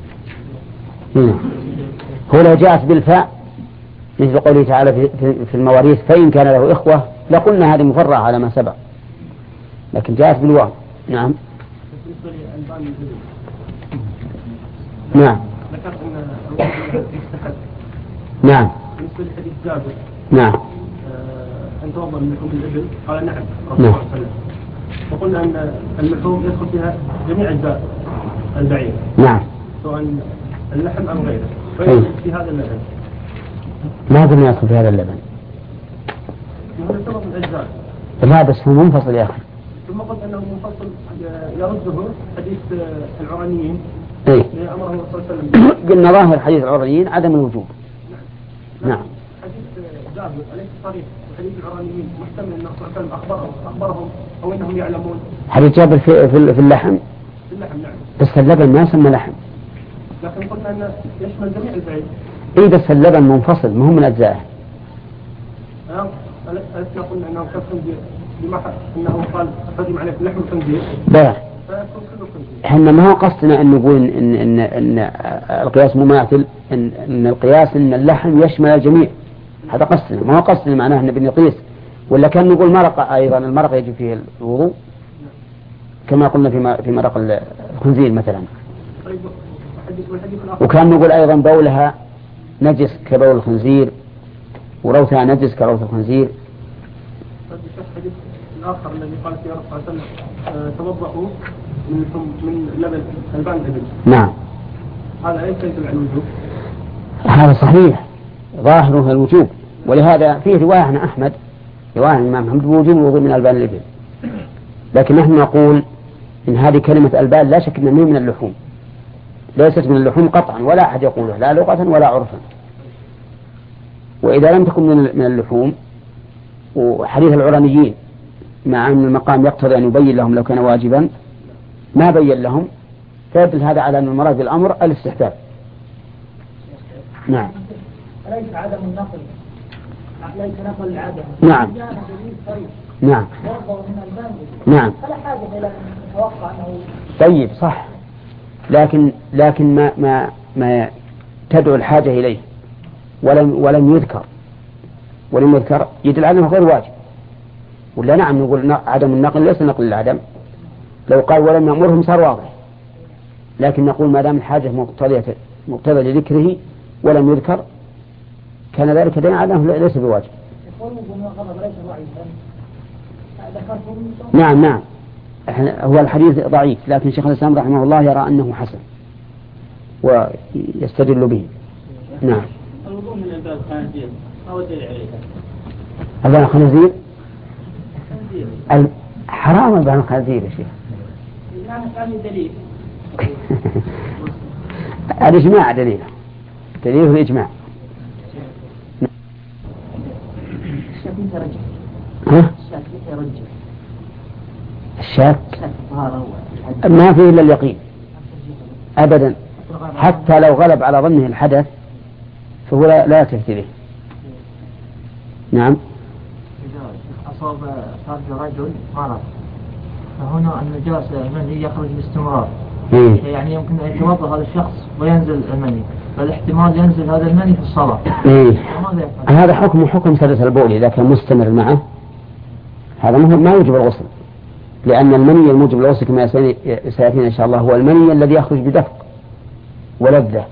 S1: هو لو جاءت بالفاء مثل قوله تعالى في المواريث فإن كان له إخوة لقلنا هذه مفرعة على ما سبق، لكن جاءت بالواو. نعم. نعم.
S2: ذكرت أن الوضوء يستحب.
S1: نعم.
S2: بالنسبة لحديث جابر.
S1: نعم.
S2: أن أن توضأ من لحوم الإبل؟ قال نعم رسول الله صلى الله عليه وسلم. وقلنا أن اللحوم يدخل فيها جميع أجزاء البعير.
S1: نعم.
S2: سواء اللحم أم غيره. في هذا اللبن.
S1: ما قلنا يدخل في هذا اللبن.
S2: هذا سبب من الأجزاء.
S1: لا بس هو منفصل يا أخي.
S2: ثم قلت أنه منفصل يرده حديث العرانيين.
S1: إيه.
S2: أمره صلى الله عليه وسلم.
S1: قلنا ظاهر حديث العرانيين عدم الوجوب. نعم.
S2: حديث جابر أليس صريح حديث العرانيين محتمل أنه صلى الله عليه وسلم أخبرهم أو أنهم يعلمون.
S1: حديث جابر في اللحم.
S2: في اللحم نعم.
S1: بس اللبن ما يسمى لحم.
S2: لكن قلنا أنه يشمل جميع البعير.
S1: إيه بس اللبن منفصل ما هو من أجزائه.
S2: ألسنا قلنا أنه كالخنزير بمعنى أنه قال حرم عليك لحم الخنزير.
S1: بلى. احنا ما هو قصدنا ان نقول ان القياس مماثل ان القياس ان اللحم يشمل الجميع. هذا قصدنا ما هو قصدنا معناه ان بنقيس ولا كان نقول مرق ايضا المرق يجب فيه الوضوء كما قلنا في مرق الخنزير مثلا. وكان نقول ايضا بولها نجس كبول الخنزير وروثها نجس كروث الخنزير.
S2: الحديث الآخر الذي قال فيه رسول الله صلى الله عليه وسلم توضأوا من لبن البان الإبل.
S1: نعم.
S2: هذا ليس يدل على الوجوب.
S1: هذا صحيح ظاهره الوجوب ولهذا فيه رواية عن أحمد رواية عن الإمام أحمد بوجوب الوضوء من البان الإبل. لكن نحن نقول إن هذه كلمة البان لا شك أنها من اللحوم ليست من اللحوم قطعا ولا أحد يقوله لا لغة ولا عرفا. وإذا لم تكن من اللحوم وحديث العرانيين مع أن المقام يقتضي أن يبين لهم لو كان واجبا ما بين لهم فيدل هذا على أن المراد بالأمر الاستحباب. نعم.
S4: ليس عدم النقل ليس نقل العدم.
S1: نعم. نعم. نعم.
S4: فلا حاجة إلى أن نتوقع أنه.
S1: طيب صح لكن ما تدعو الحاجة إليه ولم يذكر يدل على أنه غير واجب. ولا نعم نقول عدم النقل ليس نقل العدم لو قال ولم يأمرهم صار واضح. لكن نقول ما دام الحاجة مقتضية لذكره ولم يذكر كان ذلك دليل على أنه ليس بواجب. نعم هو الحديث ضعيف لكن شيخ الإسلام رحمه الله يرى أنه حسن ويستدل به. نعم.
S6: الوضوء من الباب الخنازير ما هو دليل عليه؟
S1: أبان الخنازير حرام أبان الخنازير يا شيخ.
S6: يعني دليل.
S1: الإجماع دليله الإجماع. الشاك ما فيه إلا اليقين أبدا حتى لو غلب على ظنه الحدث فهو لا يلتفت إليه. نعم.
S5: إذا أصاب فرج رجل مرض فهنا النجاسة المني يخرج باستمرار. يعني يمكن أن يتوضأ هذا الشخص وينزل المني فالاحتمال ينزل هذا المني في الصلاة.
S1: هذا حكم سلس البول إذا كان مستمر معه هذا ما يوجب الغسل لأن المني الموجب للغسل كما سيأتينا إن شاء الله هو المني الذي يخرج بدفق ولذة.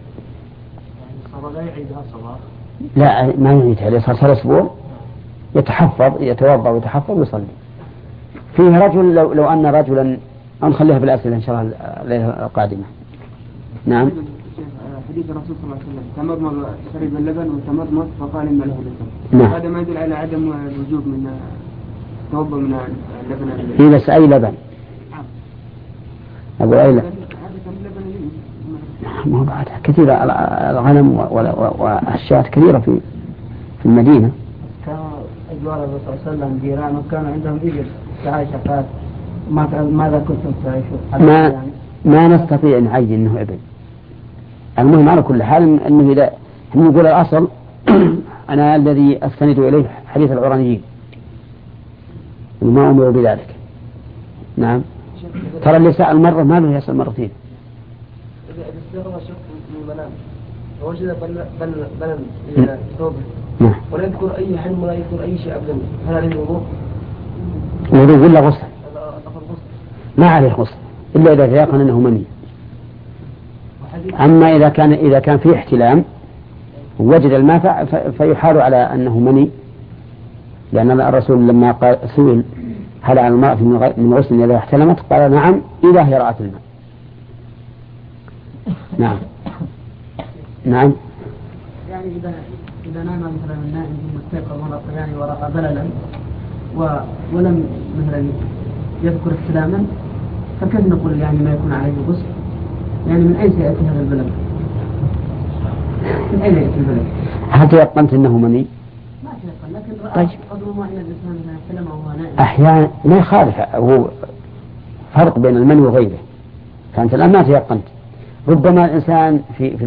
S5: لا يعيدها صلاة.
S1: لا ما يعيدها إذا صار 3 أسبوع يتحفظ يتوضأ ويتحفظ ويصلي. فيه رجل لو أن رجلا نخليها بالأسئلة إن شاء الله الليلة القادمة. نعم.
S3: حديث الرسول صلى الله عليه وسلم تمرمر شرب اللبن وتمرمر فقال إن له لبن.
S1: نعم.
S3: هذا ما يدل على عدم الوجوب من توضأ من اللبن.
S1: إيه بس أي لبن؟ أقول أي لبن؟ ما هو بعدها كثيرة الغنم والشاة كثيرة في المدينة.
S6: كان أجوار الرسول صلى الله عليه وسلم جيران وكان عندهم إبل تعيشة قال ماذا كنتم تعيشون؟
S1: ما نستطيع أن نعين أنه إبل. المهم على كل حال أنه إذا نقول الأصل أنا الذي أستند إليه حديث العرانيين وما أمروا بذلك. نعم. ترى اللي سأل مرة ما له يسأل مرتين.
S6: إذا استيقظ شخص من المنام ووجد بلل إلى ثوبه ولا يذكر أي حلم ولا يذكر أي شيء أبدا هل عليه الوضوء؟
S1: وضوء ولا غسل؟ ما عليه غسل إلا إذا تيقن أنه مني. أما إذا كان فيه احتلام ووجد الماء فيحال على أنه مني لأن الرسول لما قال سئل هل على المرأة من غسل إذا احتلمت قال نعم إذا هي رأت الماء. نعم نعم.
S4: يعني إذا نام مثلا النائم ثم استيقظ يعني ورأى بللا ولم مثلا يذكر احتلاما، فكيف نقول يعني ما يكون عليه غسل؟ يعني من أين سيأتي هذا البلل؟ من أين يأتي البلل؟
S1: هل تيقنت أنه مني؟
S4: ما تيقن، لكن رأى قدر ما إن الإنسان مثلا احتلم وهو نائم.
S1: أحيانا ما يخالف، هو فرق بين المني وغيره، فأنت الآن ما تيقنت. ربما الإنسان في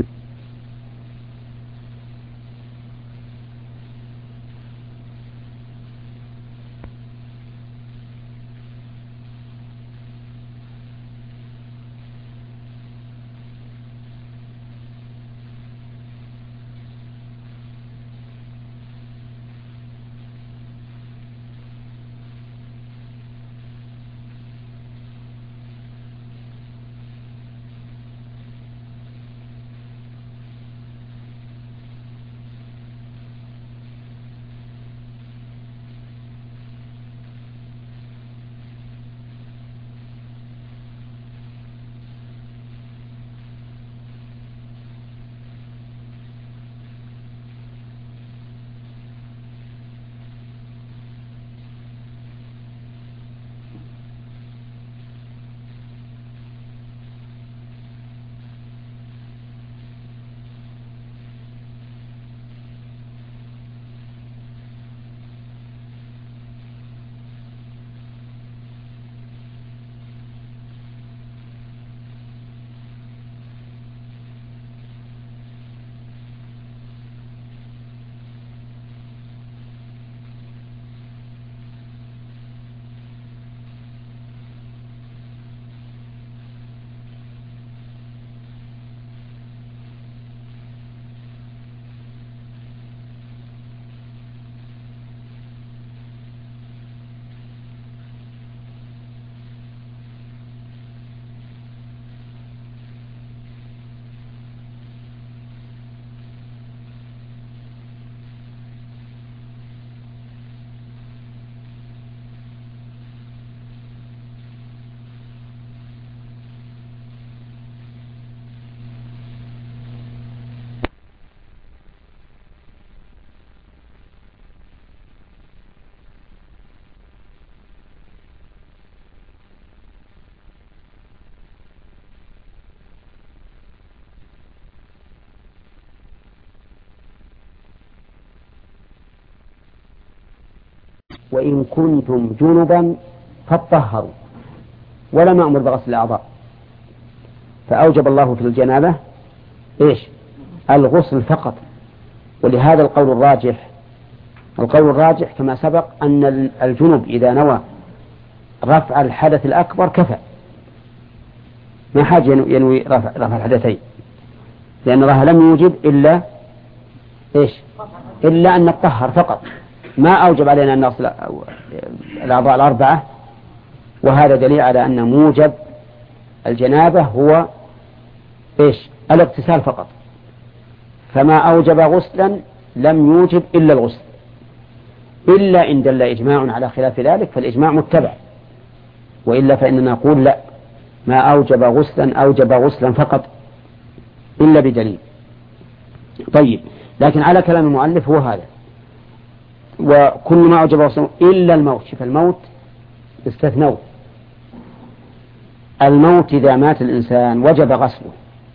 S1: وإن كنتم جنبا فاطهروا، ولم أمر بغسل الأعضاء، فأوجب الله في الجنابة إيش؟ الغسل فقط. ولهذا القول الراجح كما سبق أن الجنب إذا نوى رفع الحدث الأكبر كفى، ما حاجة ينوي رفع الحدثين، لأن الله لم يوجب إلا إيش؟ إلا أن نطهر فقط، ما أوجب علينا أن نغسل الأعضاء الأربعة. وهذا دليل على أن موجب الجنابة هو إيش؟ الاغتسال فقط، فما أوجب غسلا لم يوجب إلا الغسل، إلا إن دل إجماع على خلاف ذلك فالإجماع متبع، وإلا فإننا نقول لا، ما أوجب غسلا أوجب غسلا فقط إلا بدليل. طيب، لكن على كلام المؤلف هو هذا، وكل ما أوجب غسلا إلا الموت. شوف الموت استثنوا، الموت إذا مات الإنسان وجب غسله،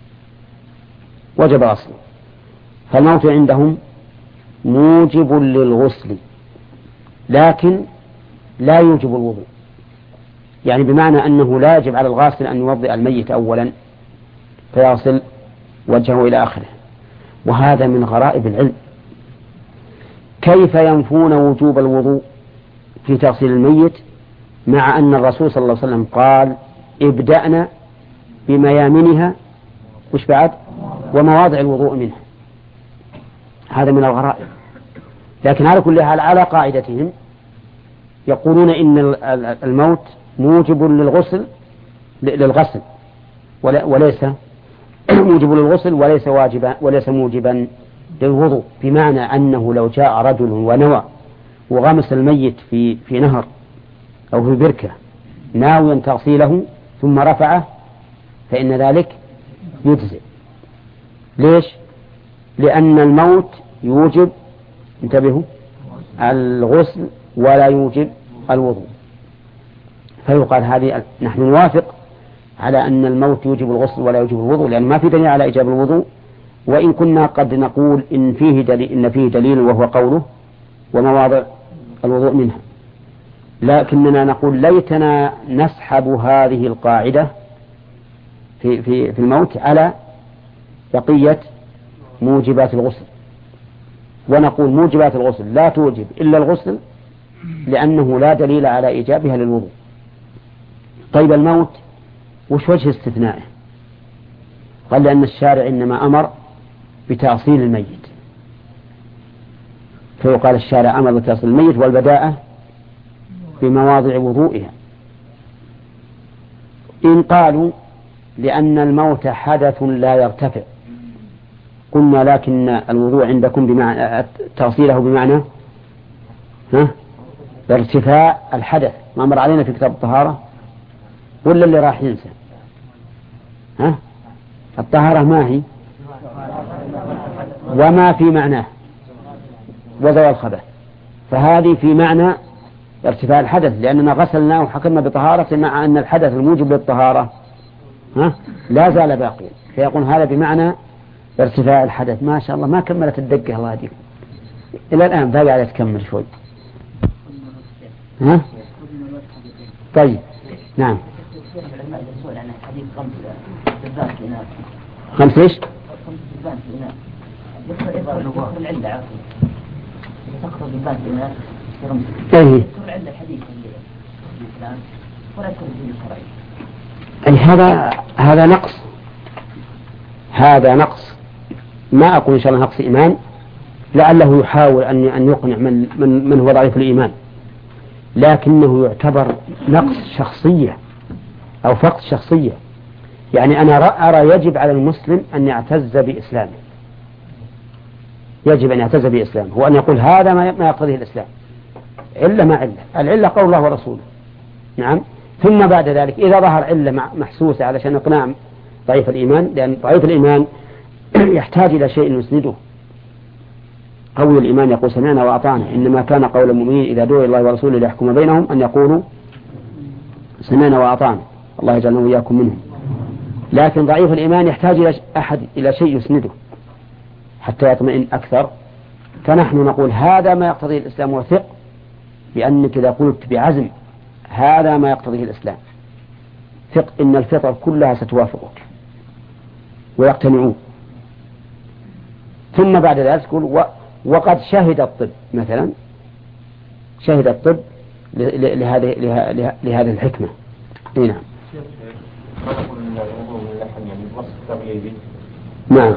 S1: فالموت عندهم موجب للغسل لكن لا يوجب الوضوء، يعني بمعنى أنه لا يجب على الغاسل أن يوضئ الميت أولا فيغسل وجهه إلى آخره. وهذا من غرائب العلم، كيف ينفون وجوب الوضوء في تغسيل الميت مع أن الرسول صلى الله عليه وسلم قال ابدأنا بميامنها وش بعد ومواضع الوضوء منها. هذا من الغرائب. لكن على كل حال على قاعدتهم يقولون إن الموت موجب للغسل وليس موجب للغسل وليس موجبا للوضوء، بمعنى أنه لو جاء رجل ونوى وغمس الميت في نهر أو في بركة ناويا تغسيله ثم رفعه فإن ذلك يجزئ. ليش؟ لأن الموت يوجب، انتبهوا، الغسل ولا يوجب الوضوء، فيقال هذه نحن نوافق على أن الموت يوجب الغسل ولا يوجب الوضوء، لأن ما في دليل على إيجاب الوضوء، وإن كنا قد نقول إن فيه دليل وهو قوله ومواضع الوضوء منها، لكننا نقول ليتنا نسحب هذه القاعدة في الموت على بقية موجبات الغسل، ونقول موجبات الغسل لا توجب إلا الغسل لأنه لا دليل على إيجابها للوضوء. طيب الموت وش وجه استثنائه؟ قال لأن الشارع إنما أمر بتأصيل الميت، فيقال الشارع أمر بتأصيل الميت والبداءة بمواضع وضوئها. إن قالوا لأن الموت حدث لا يرتفع، قلنا لكن الوضوء عندكم بمعنى تأصيله بمعنى ارتفاع الحدث، ما مر علينا في كتاب الطهارة ولا اللي راح ينسى؟ الطهارة ما هي وما في معناه وزوال الخبث، فهذه في معنى ارتفاع الحدث، لأننا غسلناه وحكمنا بطهارة مع أن الحدث الموجب للطهارة لا زال باقيا، فيقول هذا بمعنى ارتفاع الحدث. ما شاء الله ما كملت الدقة الله يهديكم إلى الآن، باقي على تكمل شوي. طيب نعم. خمس ايش؟ أي هذا نقص، هذا نقص، ما أقول إن شاء الله نقص إيمان، لعله يحاول أن يقنع من هو ضعيف الإيمان، لكنه يعتبر نقص شخصية أو فقد شخصية. يعني أنا أرى يجب على المسلم أن يعتز بإسلامه، يجب أن يعتز بإسلامه وأن يقول هذا ما يقتضيه الإسلام، علة ما علة، العلة قول الله ورسوله، نعم. ثم بعد ذلك إذا ظهر علة محسوسة علشان إقناع ضعيف الإيمان، لأن ضعيف الإيمان يحتاج إلى شيء يسنده. قوي الإيمان يقول سمعنا وأطعنا، إنما كان قول المؤمنين إذا دعوا الله ورسوله ليحكم بينهم أن يقولوا سمعنا وأطعنا، الله يجعلنا وإياكم منهم. لكن ضعيف الإيمان يحتاج إلى شيء يسنده حتى يطمئن أكثر، فنحن نقول هذا ما يقتضيه الإسلام، وثق بأنك إذا قلت بعزم هذا ما يقتضيه الإسلام، ثق إن الفطر كلها ستوافقك ويقتنعون. ثم بعد ذلك تقول وقد شهد الطب مثلا، شهد الطب لهذه الحكمة. نعم. نعم.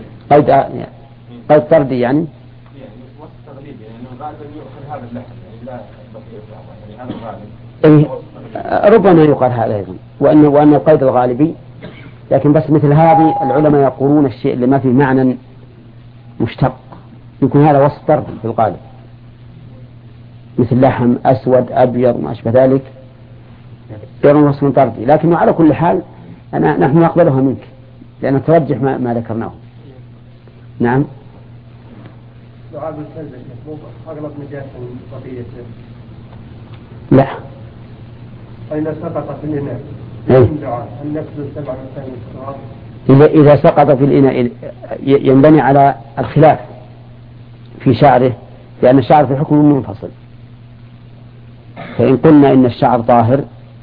S1: قيد طردي يعني
S2: وصف تغليبي، يعني غالبا يؤخذ هذا اللحن، يعني لا يعني هذا
S1: إيه
S2: الغالب.
S1: ربما يقال هذا أيضا، وأن القيد الغالبي، لكن بس مثل هذه العلماء يقولون الشيء اللي ما فيه معنى مشتق يكون هذا وصف طردي في الغالب، مثل لحم أسود أبيض ما أشبه ذلك يكون وصف طردي. لكنه على كل حال نحن نقبلها منك لأن ترجح ما ذكرناه. نعم.
S2: لعاب الكلب أغلب نجاسة طبيعية.
S1: لا.
S2: فإذا سقط في الإناء هل نفذ 7 التراب؟
S1: إذا سقط في الإناء ينبني على الخلاف في شعره، لأن الشعر في حكم منفصل، فإن قلنا إن الشعر طاهر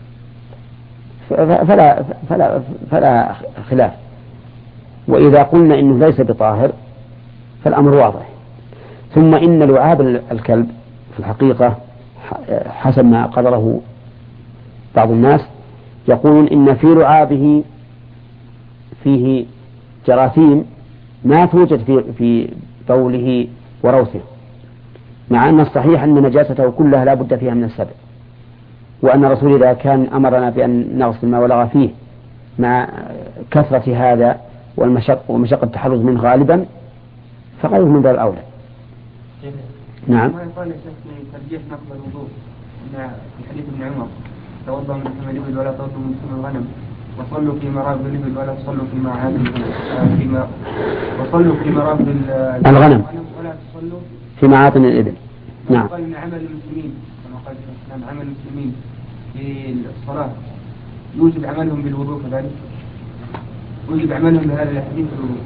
S1: فلا خلاف، وإذا قلنا إنه ليس بطاهر فالأمر واضح. ثم إن لعاب الكلب في الحقيقة حسب ما قدره بعض الناس يقولون إن في لعابه فيه جراثيم ما توجد في بوله وروثه، مع أن الصحيح أن نجاسته كلها لا بد فيها من السبع، وأن الرسول إذا كان أمرنا بأن نغسل ما ولغ فيه مع كثرة هذا ومشقة التحرز منه غالبا فغيره من باب الأولى. نعم.
S3: ما يقال يا شيخ في ترجيح نقض الوضوء في حديث ابن عمر توضأ من لحم الإبل ولا توضأ من لحم الغنم وصلوا في مرابض الإبل ولا تصلوا في معاد وصلوا في مرابض
S1: الغنم
S3: ولا تصلوا
S1: في معاطن الإبل. نعم.
S3: قال إن عمل المسلمين كما قال الإسلام عمل المسلمين في الصلاة يوجب عملهم بالوضوء كذلك يوجب عملهم بهذا الحديث بالوضوء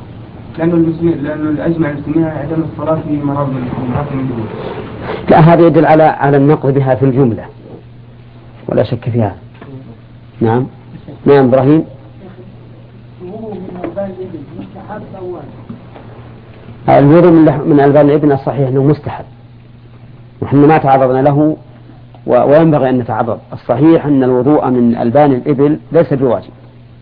S3: لأنه أجمع المسلمين على عدم الصلاة في مرابض الإبل.
S1: لا هذا يدل على النقض بها في الجملة ولا شك فيها. نعم. نعم إبراهيم. الوضوء من ألبان الإبل الصحيح أنه مستحب نحن ما تعرضنا له وينبغي أن نتعرض. الصحيح أن الوضوء من ألبان الإبل ليس بواجب.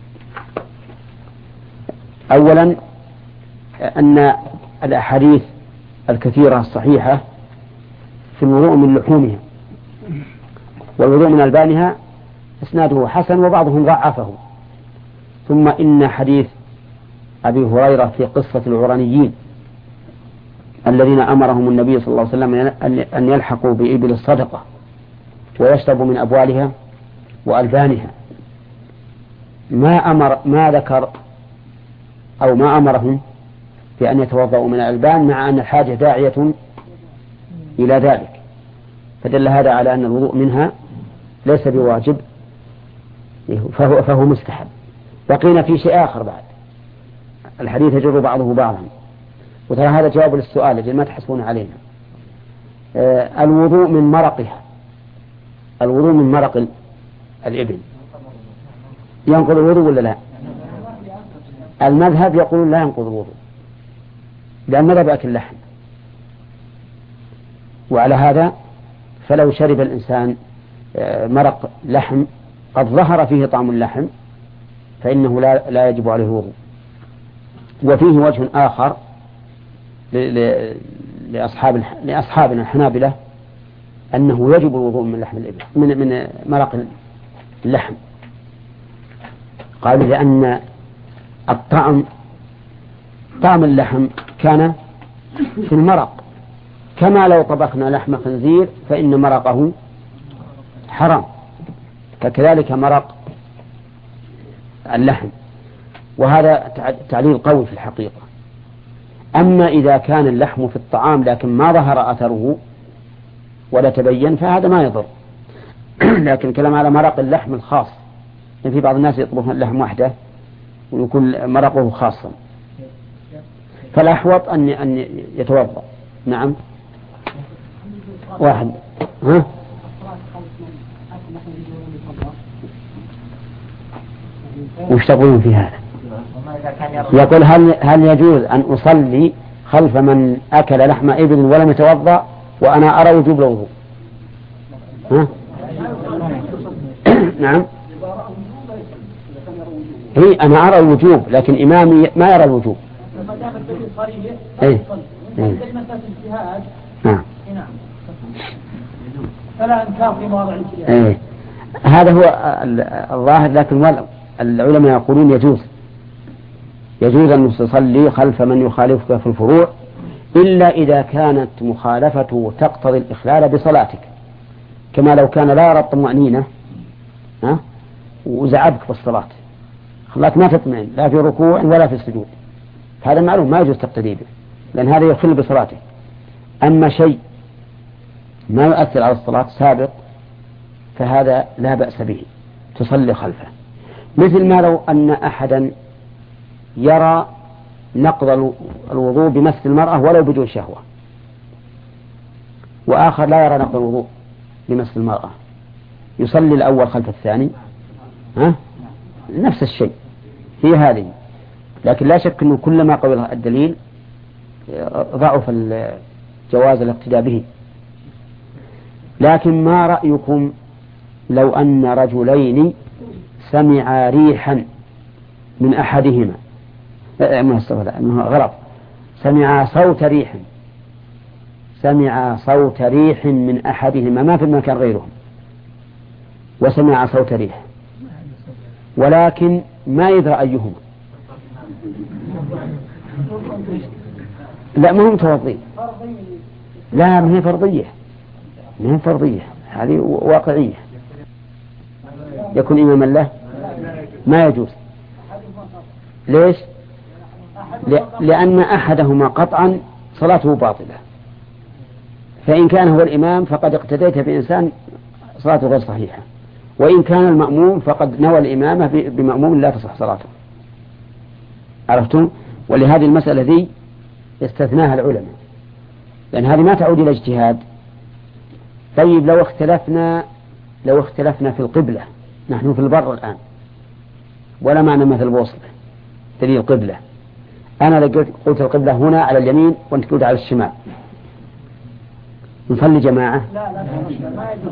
S1: أولا أن الأحاديث الكثيرة الصحيحة في الوضوء من لحومها والوضوء من ألبانها إسناده حسن وبعضهم ضعفه. ثم إن حديث أبي هريرة في قصة العرانيين الذين أمرهم النبي صلى الله عليه وسلم أن يلحقوا بإبل الصدقة ويشربوا من أبوالها وألبانها ما ذكر أو ما أمرهم بأن يتوضأوا من الألبان مع أن الحاجة داعية إلى ذلك. فدل هذا على أن الوضوء منها ليس بواجب فهو مستحب. وقيل في شيء آخر بعد الحديث يجر بعضه بعضا وترى هذا جواب للسؤال الذي ما تحسبون علينا. الوضوء من مرقها الوضوء من مرق الإبل ينقض الوضوء ولا لا؟ المذهب يقول لا ينقض الوضوء لأن ذبحت اللحم. وعلى هذا فلو شرب الإنسان مرق لحم قد ظهر فيه طعم اللحم فإنه لا يجب عليه الوضوء. وفيه وجه آخر لأصحابنا الحنابلة أنه يجب الوضوء من لحم الإبل من مرق اللحم. قالوا لأن طعم اللحم كان في المرق كما لو طبخنا لحم خنزير فإن مرقه حرام فكذلك مرق اللحم. وهذا تعليل قوي في الحقيقة. أما إذا كان اللحم في الطعام لكن ما ظهر أثره ولا تبين فهذا ما يضر. لكن كلام على مرق اللحم الخاص يعني في بعض الناس يطبخون اللحم وحده ويكون مرقه خاصا فالأحوط أن يتوضأ. نعم. واحد وش تقولون في هذا؟ يقول هل يجوز أن أصلي خلف من أكل لحم إبل ولم يتوضأ وأنا أرى وجوب الوضوء؟ نعم. هي أنا أرى الوجوب لكن إمامي ما يرى الوجوب. إيه. نعم.
S2: فلا إنكار في مواضع الاجتهاد.
S1: إيه. هذا هو الظاهر لكن العلماء يقولون يجوز أن تصلي خلف من يخالفك في الفروع إلا إذا كانت مخالفته تقتضي الإخلال بصلاتك كما لو كان لا يرى الطمأنينة وزعبك بالصلاة خلاك ما تطمئن لا في ركوع ولا في السجود هذا معلوم ما يجوز تقتدي به لأن هذا يخل بصلاته. أما شيء ما يؤثر على الصلاة سابق فهذا لا بأس به تصلي خلفه. مثل ما لو أن أحدا يرى نقض الوضوء بمس المرأة ولو بدون شهوة وآخر لا يرى نقض الوضوء بمس المرأة يصلي الأول خلف الثاني نفس الشيء هي هذه. لكن لا شك أنه كلما قوي الدليل ضعف جواز الاقتداء به. لكن ما رأيكم لو أن رجلين سمعا ريحا من أحدهما غلط سمعا صوت ريح من أحدهما ما في المكان غيرهم وسمع صوت ريح ولكن ما يدرى أيهما لا ما هم متوضئين لا، ما هي فرضية، ما هي فرضية، هذه واقعية. يكون إماما له ما يجوز. ليش؟ لأن أحدهما قطعا صلاته باطلة، فإن كان هو الإمام فقد اقتديت بإنسان صلاته غير صحيحة، وإن كان المأموم فقد نوى الإمامة بمأموم لا تصح صلاته. عرفتم؟ ولهذه المسألة ذي استثناها العلماء، لأن هذه ما تعود إلى اجتهاد. طيب لو اختلفنا في القبلة، نحن في البر الآن ولا معنا مثل بوصلة دليل القبلة، أنا قلت القبلة هنا على اليمين وأنت قلت على الشمال، نصلي جماعة؟
S4: لا ما يجوز.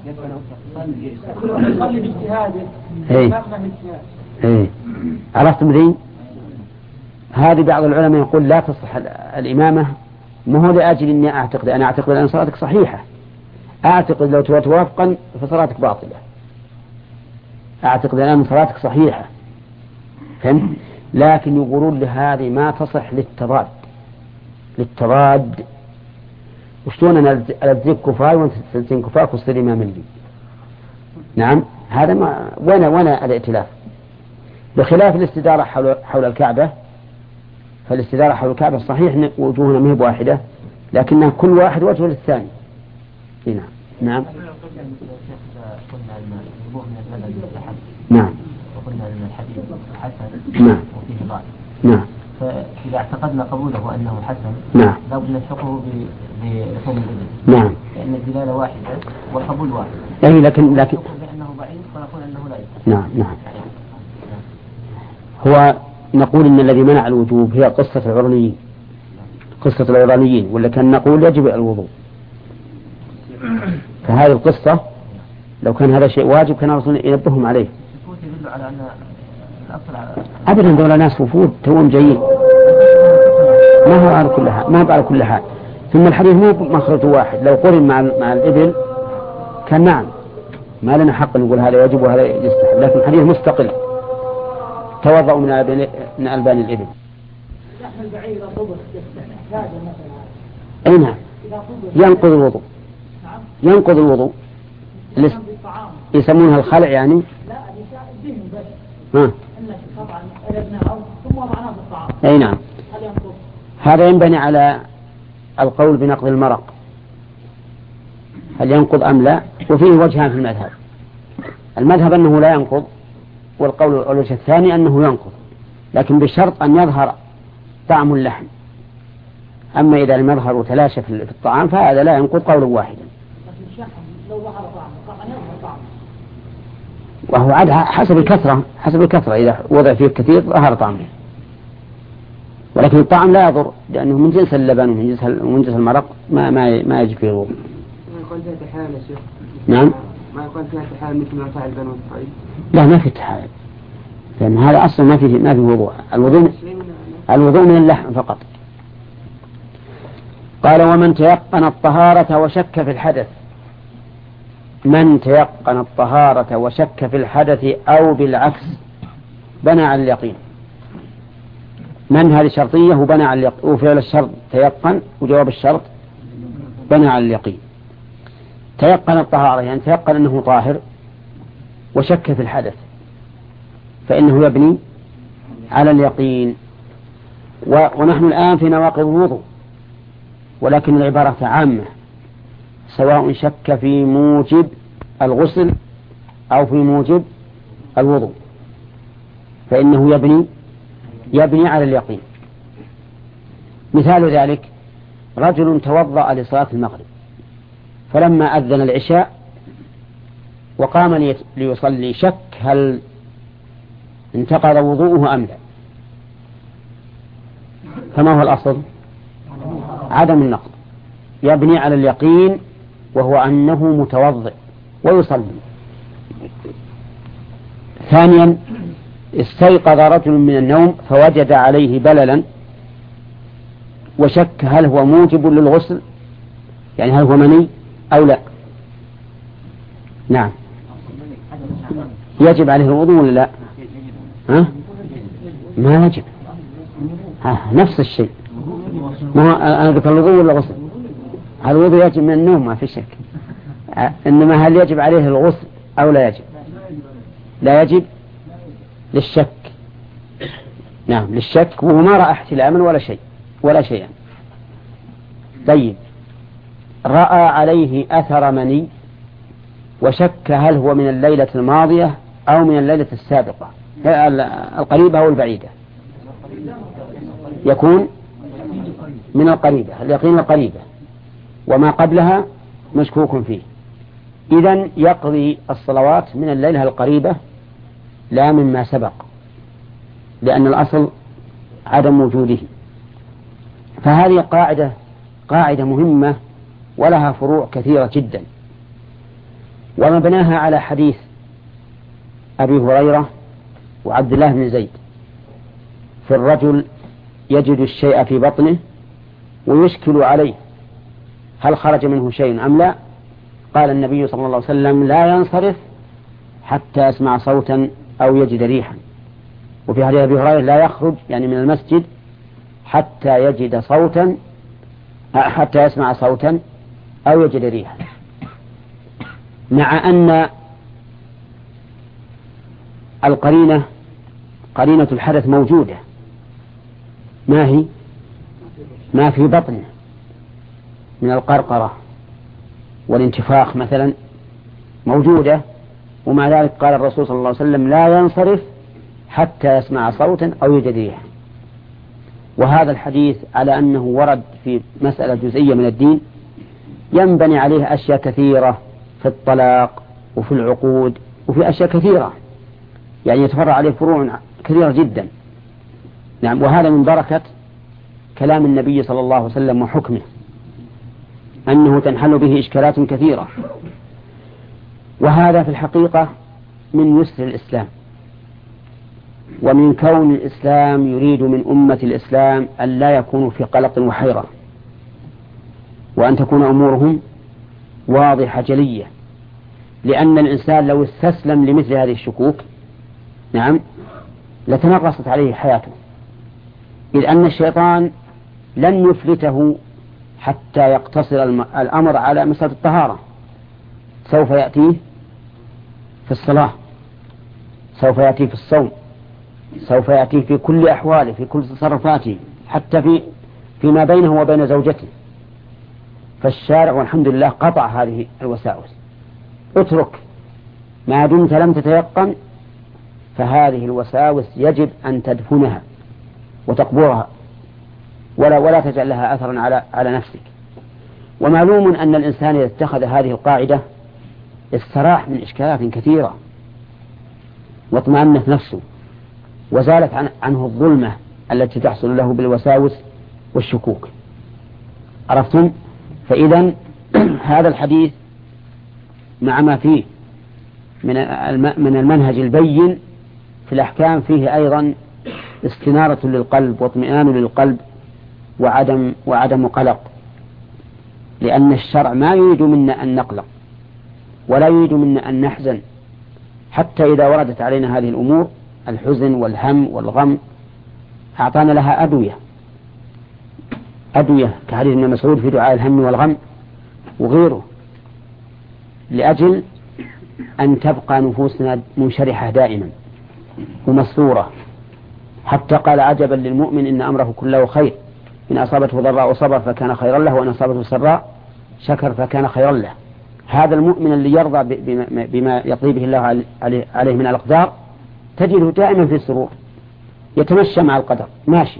S4: نصلي باجتهاده.
S1: عرفتم ذي؟ هذه بعض العلماء يقول لا تصح الإمامة، ما هو لأجل أني أعتقد، أنا أعتقد أن صلاتك صحيحة، أعتقد لو توافقا فصلاتك باطلة، أعتقد أن صلاتك صحيحة، فهمت؟ لكن يقولون لهذه ما تصح للتضاد. وشلون أنا ألزيك كفاي وأنت تلزين كفاك وتصير إمام لي؟ نعم، هذا ما وين الائتلاف؟ بخلاف الاستدارة حول الكعبة، فالاستدارة حول الكعبة صحيح وجوهنا ما هي واحدة، لكنها كل واحد وجه للثاني. نعم. نعم.
S5: وقلنا أن الحديث حسن.
S1: نعم.
S5: وفيه ضعف.
S1: نعم.
S5: فإذا اعتقدنا قبوله أنه حسن،
S1: نعم،
S5: لابد نلحقه بلحوم الإبل.
S1: نعم.
S5: لأن الدلالة واحدة والقبول واحد.
S1: يعني لكن
S5: لأنه ضعيف ونقول أنه لا يصح.
S1: نعم. هو نقول إن الذي منع الوجوب هي قصة العرانيين، قصة العرانيين، ولا كان نقول يجب الوضوء. فهذه القصة لو كان هذا شيء واجب كان الرسول ينبههم عليه.
S5: يدل على أن الأصل
S1: أبدا دول ناس وفود توهم جايين، ما هو على كل حال. ثم الحديث مو مخرج واحد، لو قرن مع الإبل كان نعم ما لنا حق نقول هذا يجب وهذا يستحب، لكن الحديث مستقل. توضأوا من ألبان الإبل. أي نعم، ينقض الوضوء. يسمونها الخلع يعني. أي نعم. هذا ينبني على القول بنقض المرق، هل ينقض أم لا؟ وفيه وجهان في المذهب أنه لا ينقض، والوجه الثاني أنه ينقض، لكن بشرط أن يظهر طعم اللحم. أما إذا لم يظهر وتلاشى في الطعام فهذا لا ينقض قولا واحدا. وهو عاد حسب الكثرة إذا وضع فيه كثير ظهر طعمه، ولكن الطعم لا يضر لأنه من جنس اللبن ومن جنس المرق ما يجب فيه الوضوء.
S3: ما يكون فيها تحايل يا شيخ؟
S1: نعم.
S3: ما يكون فيها تحايل مثل ما فعل بنو إسرائيل؟
S1: لا، ما في تحايل، لأن هذا أصلا ما في وضوء. الوضوء من اللحم فقط. قال: ومن تيقن الطهارة وشك في الحدث. من تيقن الطهارة وشك في الحدث أو بالعكس بنى على اليقين. من هذه شرطية وبنى على اليقين، وفعل الشرط تيقن وجواب الشرط بنى على اليقين. تيقن الطهارة يعني تيقن أنه طاهر، وشك في الحدث فإنه يبني على اليقين. ونحن الآن في نواقض الوضوء، ولكن العبارة عامة، سواء شك في موجب الغسل أو في موجب الوضوء فإنه يبني على اليقين. مثال ذلك: رجل توضأ لصلاة المغرب، فلما أذن العشاء وقام ليصلي شك هل انتقض وضوءه أم لا، فما هو الأصل؟ عدم النقض، يبني على اليقين وهو أنه متوضئ ويصلي. ثانيا: استيقظ رجل من النوم فوجد عليه بللا وشك هل هو موجب للغسل، يعني هل هو مني أو لا. نعم، يجب عليه الوضوء ولا لا؟ ما يجب، نفس الشيء. ما أنا ذكر الوضوء ولا غسل؟ الوضوء يجب من النوم ما في شك، إنما هل يجب عليه الغسل أو لا يجب؟ لا يجب للشك. نعم للشك، وهو ما رأى احتلاما ولا شيئا. طيب، رأى عليه أثر مني وشك هل هو من الليلة الماضية أو من الليلة السابقة القريبة أو البعيدة، يكون من القريبة، اليقين القريبة، وما قبلها مشكوك فيه. إذن يقضي الصلوات من الليلة القريبة لا مما سبق، لأن الأصل عدم وجوده. فهذه قاعدة مهمة ولها فروع كثيرة جدا، ومبناها على حديث أبي هريرة وعبد الله بن زيد في الرجل يجد الشيء في بطنه ويشكل عليه هل خرج منه شيء أم لا. قال النبي صلى الله عليه وسلم: لا ينصرف حتى يسمع صوتا أو يجد ريحا. وفي حديث أبي هريرة: لا يخرج يعني من المسجد حتى يسمع صوتا أو يجد ريحا. مع أن قرينة الحدث موجودة، ما هي؟ ما في بطنه من القرقرة والانتفاخ مثلا موجودة، ومع ذلك قال الرسول صلى الله عليه وسلم: لا ينصرف حتى يسمع صوتا أو يجد ريحا. وهذا الحديث على أنه ورد في مسألة جزئية من الدين ينبني عليه أشياء كثيرة في الطلاق وفي العقود وفي أشياء كثيرة، يعني يتفرع عليه فروع كثيرة جدا. نعم، وهذا من بركة كلام النبي صلى الله عليه وسلم وحكمه، أنه تنحل به إشكالات كثيرة. وهذا في الحقيقة من يسر الإسلام، ومن كون الإسلام يريد من أمة الإسلام أن لا يكونوا في قلق وحيرة، وأن تكون أمورهم واضحة جلية. لأن الإنسان لو استسلم لمثل هذه الشكوك نعم لتنغصت عليه حياته، إذ أن الشيطان لن يفلته حتى يقتصر الأمر على مسألة الطهارة. سوف يأتيه في الصلاة، سوف يأتيه في الصوم، سوف يأتيه في كل أحواله، في كل تصرفاته، حتى فيما بينه وبين زوجته. فالشارع والحمد لله قطع هذه الوساوس. اترك ما دمت لم تتيقن، فهذه الوساوس يجب أن تدفنها وتقبرها ولا تجعل لها أثرا على نفسك. ومعلوم أن الإنسان إذا اتخذ هذه القاعدة استراح من إشكالات كثيرة واطمأنت نفسه وزالت عنه الظلمة التي تحصل له بالوساوس والشكوك. عرفتم؟ فإذا هذا الحديث مع ما فيه من المنهج البين في الأحكام فيه أيضا استنارة للقلب واطمئنان للقلب وعدم قلق، لأن الشرع ما يريد منا أن نقلق ولا يريد منا أن نحزن. حتى إذا وردت علينا هذه الأمور الحزن والهم والغم أعطانا لها أدوية كحديث ابن مسعود في دعاء الهم والغم وغيره، لأجل أن تبقى نفوسنا منشرحة دائما ومسرورة. حتى قال: عجبا للمؤمن إن أمره كله خير، إن أصابته ضراء صبر فكان خيرا له، وإن أصابته سراء شكر فكان خيرا له. هذا المؤمن اللي يرضى بما يقضي به الله عليه من الأقدار تجده دائما في السرور، يتمشى مع القدر ماشي،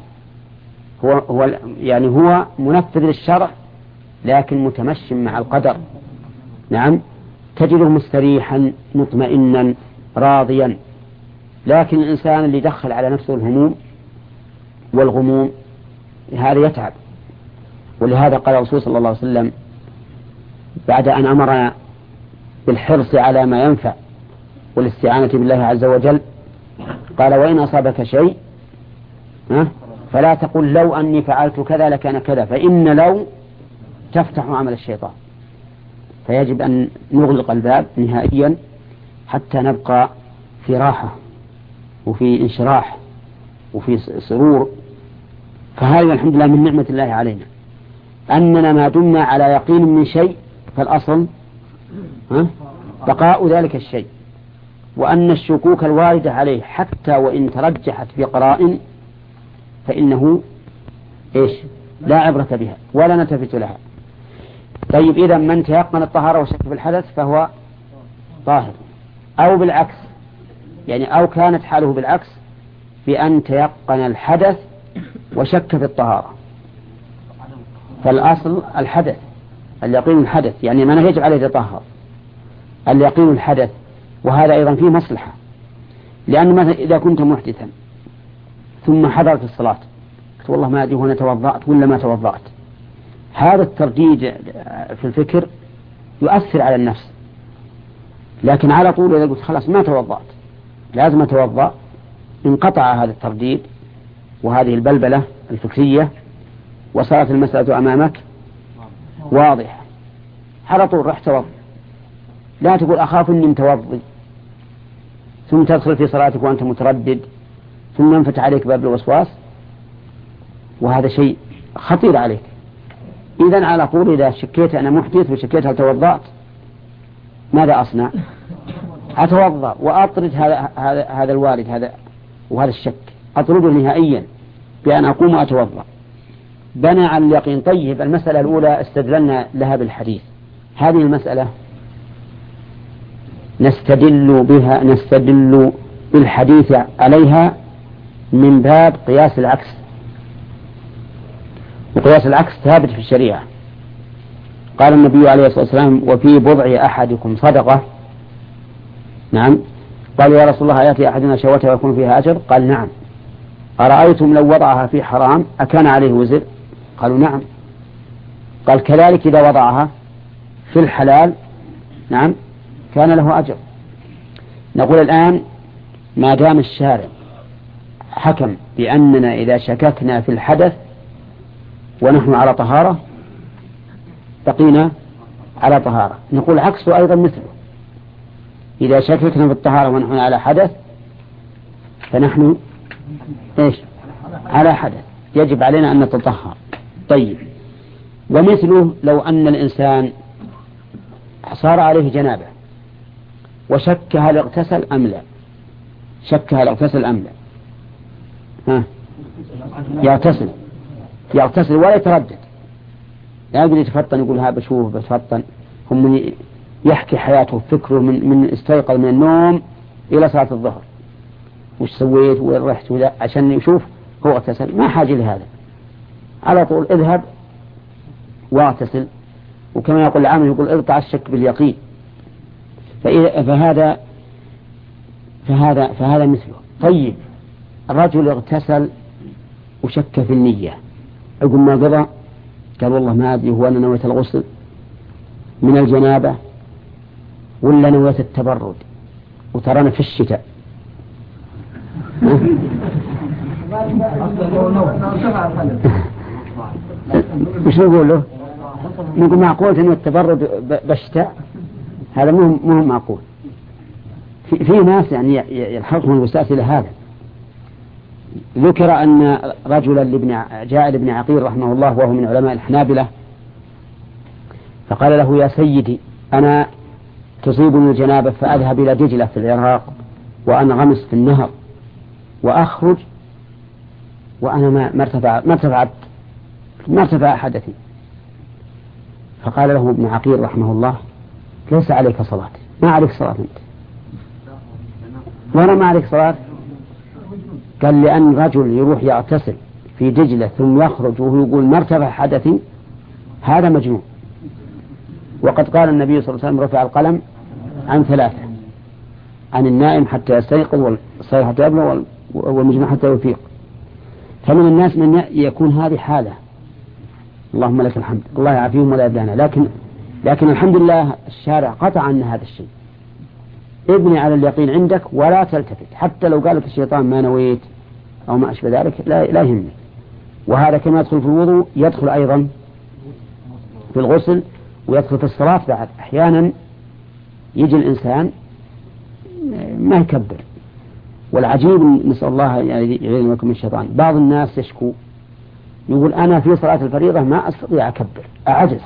S1: هو منفذ للشرع لكن متمشي مع القدر. نعم، تجده مستريحا مطمئنا راضيا. لكن الإنسان اللي دخل على نفسه الهموم والغموم هذا يتعب. ولهذا قال الرسول صلى الله عليه وسلم بعد أن أمرنا بالحرص على ما ينفع والاستعانة بالله عز وجل قال: وإن أصابك شيء فلا تقل لو أني فعلت كذا لكان كذا، فإن لو تفتح عمل الشيطان. فيجب أن نغلق الباب نهائيا حتى نبقى في راحة وفي انشراح وفي سرور. فهذا الحمد لله من نعمة الله علينا. أننا ما دمنا على يقين من شيء فالأصل بقاء ذلك الشيء، وأن الشكوك الواردة عليه حتى وإن ترجحت بقرائن فإنه لا عبرة بها ولا نلتفت لها. طيب إذا من تيقن الطهارة وشك في الحدث فهو طاهر، أو بالعكس، يعني أو كانت حاله بالعكس بأن تيقن الحدث وشك في الطهارة، فالأصل الحدث، اليقين الحدث، يعني ما يجب عليه يتطهر، اليقين الحدث. وهذا أيضا فيه مصلحة، لأن مثلا إذا كنت محدثا ثم حضرت الصلاة قلت والله ما أدري هنا توضأت ولا ما توضأت، هذا الترديد في الفكر يؤثر على النفس. لكن على طول إذا قلت خلاص ما توضأت لازم أتوضأ، انقطع هذا الترديد وهذه البلبلة الفكرية، وصارت المسألة أمامك واضحة، على طول رح توضأ. لا تقول أخاف أني متوضي ثم تدخل في صلاتك وأنت متردد ثم ينفتح عليك باب الوسواس، وهذا شيء خطير عليك. إذن على طول إذا شكيت أنا محدث وشكيت هل توضأت ماذا أصنع؟ أتوضأ وأطرد هذا الوارد هذا وهذا الشك، أطرده نهائيا بأن أقوم وأتوضأ. بنى على اليقين. طيب المسألة الأولى استدللنا لها بالحديث، هذه المسألة نستدل بالحديث عليها من باب قياس العكس، وقياس العكس ثابت في الشريعة. قال النبي عليه الصلاة والسلام وفي بضع أحدكم صدقة. نعم. قال يا رسول الله يأتي أحدنا شهوته ويكون فيها أجر؟ قال نعم. أرأيتم لو وضعها في حرام أكان عليه وزر؟ قالوا نعم. قال كذلك إذا وضعها في الحلال نعم كان له أجر. نقول الآن ما دام الشارع حكم بأننا إذا شككنا في الحدث ونحن على طهارة بقينا على طهارة، نقول عكسه أيضا مثله، إذا شككنا في الطهارة ونحن على حدث فنحن على حدث، يجب علينا أن نتطهر. طيب ومثله لو أن الإنسان صار عليه جنابة وشك هل اغتسل أم لا، شك هل اغتسل أم لا، يغتسل ولا يتردد، لا يقول يتفطن يقول ها بشوف بتفطن، هم من يحكي حياته فكره من استيقظ من النوم إلى صلاة الظهر وش سويت وين رحت ولا عشان يشوف هو اغتسل، ما حاجة لهذا، على طول اذهب واغتسل. وكما يقول العامل يقول اقطع الشك باليقين. فهذا مثله. طيب الرجل اغتسل وشك في النية، عقب ما قضى قال والله ما أدري هو أنا نويت الغسل من الجنابة ولا نويت التبرد، وترانا في الشتاء وش نقول له؟ نقول معقول أن التبرد بالشتاء؟ هذا مو معقول. في ناس يعني يلحقهم الوسواس إلى هذا. ذكر أن رجلا جاء لابن عقيل رحمه الله وهو من علماء الحنابلة، فقال له يا سيدي أنا تصيبني الجنابة فأذهب إلى دجلة في العراق وأنغمس في النهر وأخرج وأنا ما ارتفع حدثي. فقال له ابن عقيل رحمه الله ليس عليك صلاة، ما عليك صلاة أنت. وأنا ما عليك صلاة؟ قال لأن رجل يروح يغتسل في دجلة ثم يخرج وهو يقول ما ارتفع حدثي هذا مجنون. وقد قال النبي صلى الله عليه وسلم رفع القلم عن ثلاثة: عن النائم حتى يستيقظ، والصحيح حتى يبلغ، والمجنون حتى يفيق. فمن الناس من يكون هذه حالة، اللهم لك الحمد، الله يعافيهم ولا يبلانا. لكن الحمد لله الشارع قطع عنا هذا الشيء. ابني على اليقين عندك ولا تلتفت، حتى لو قالك الشيطان ما نويت أو ما أشبه ذلك لا يهمني. وهذا كما يدخل في الوضوء يدخل أيضا في الغسل ويدخل في الصلاة بعد. أحيانا يجي الإنسان ما يكبر، والعجيب نسأل الله يعيذنا من الشيطان، بعض الناس يشكو يقول أنا في صلاة الفريضة ما أستطيع أكبر، أعجز